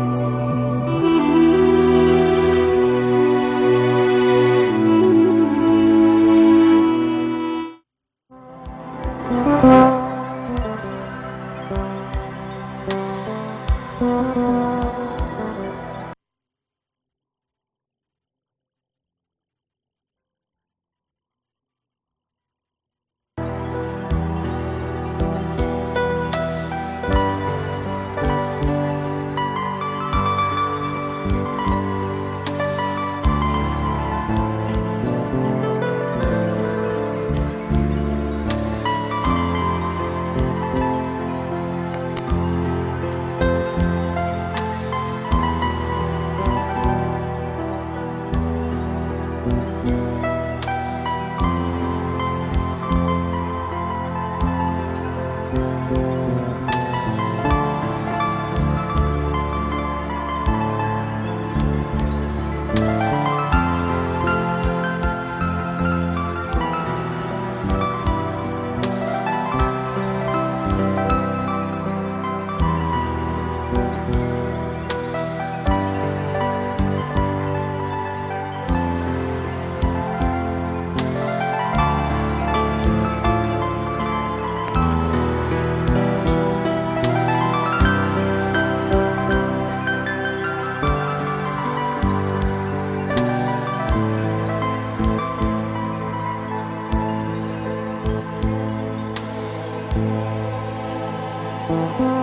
Thank you.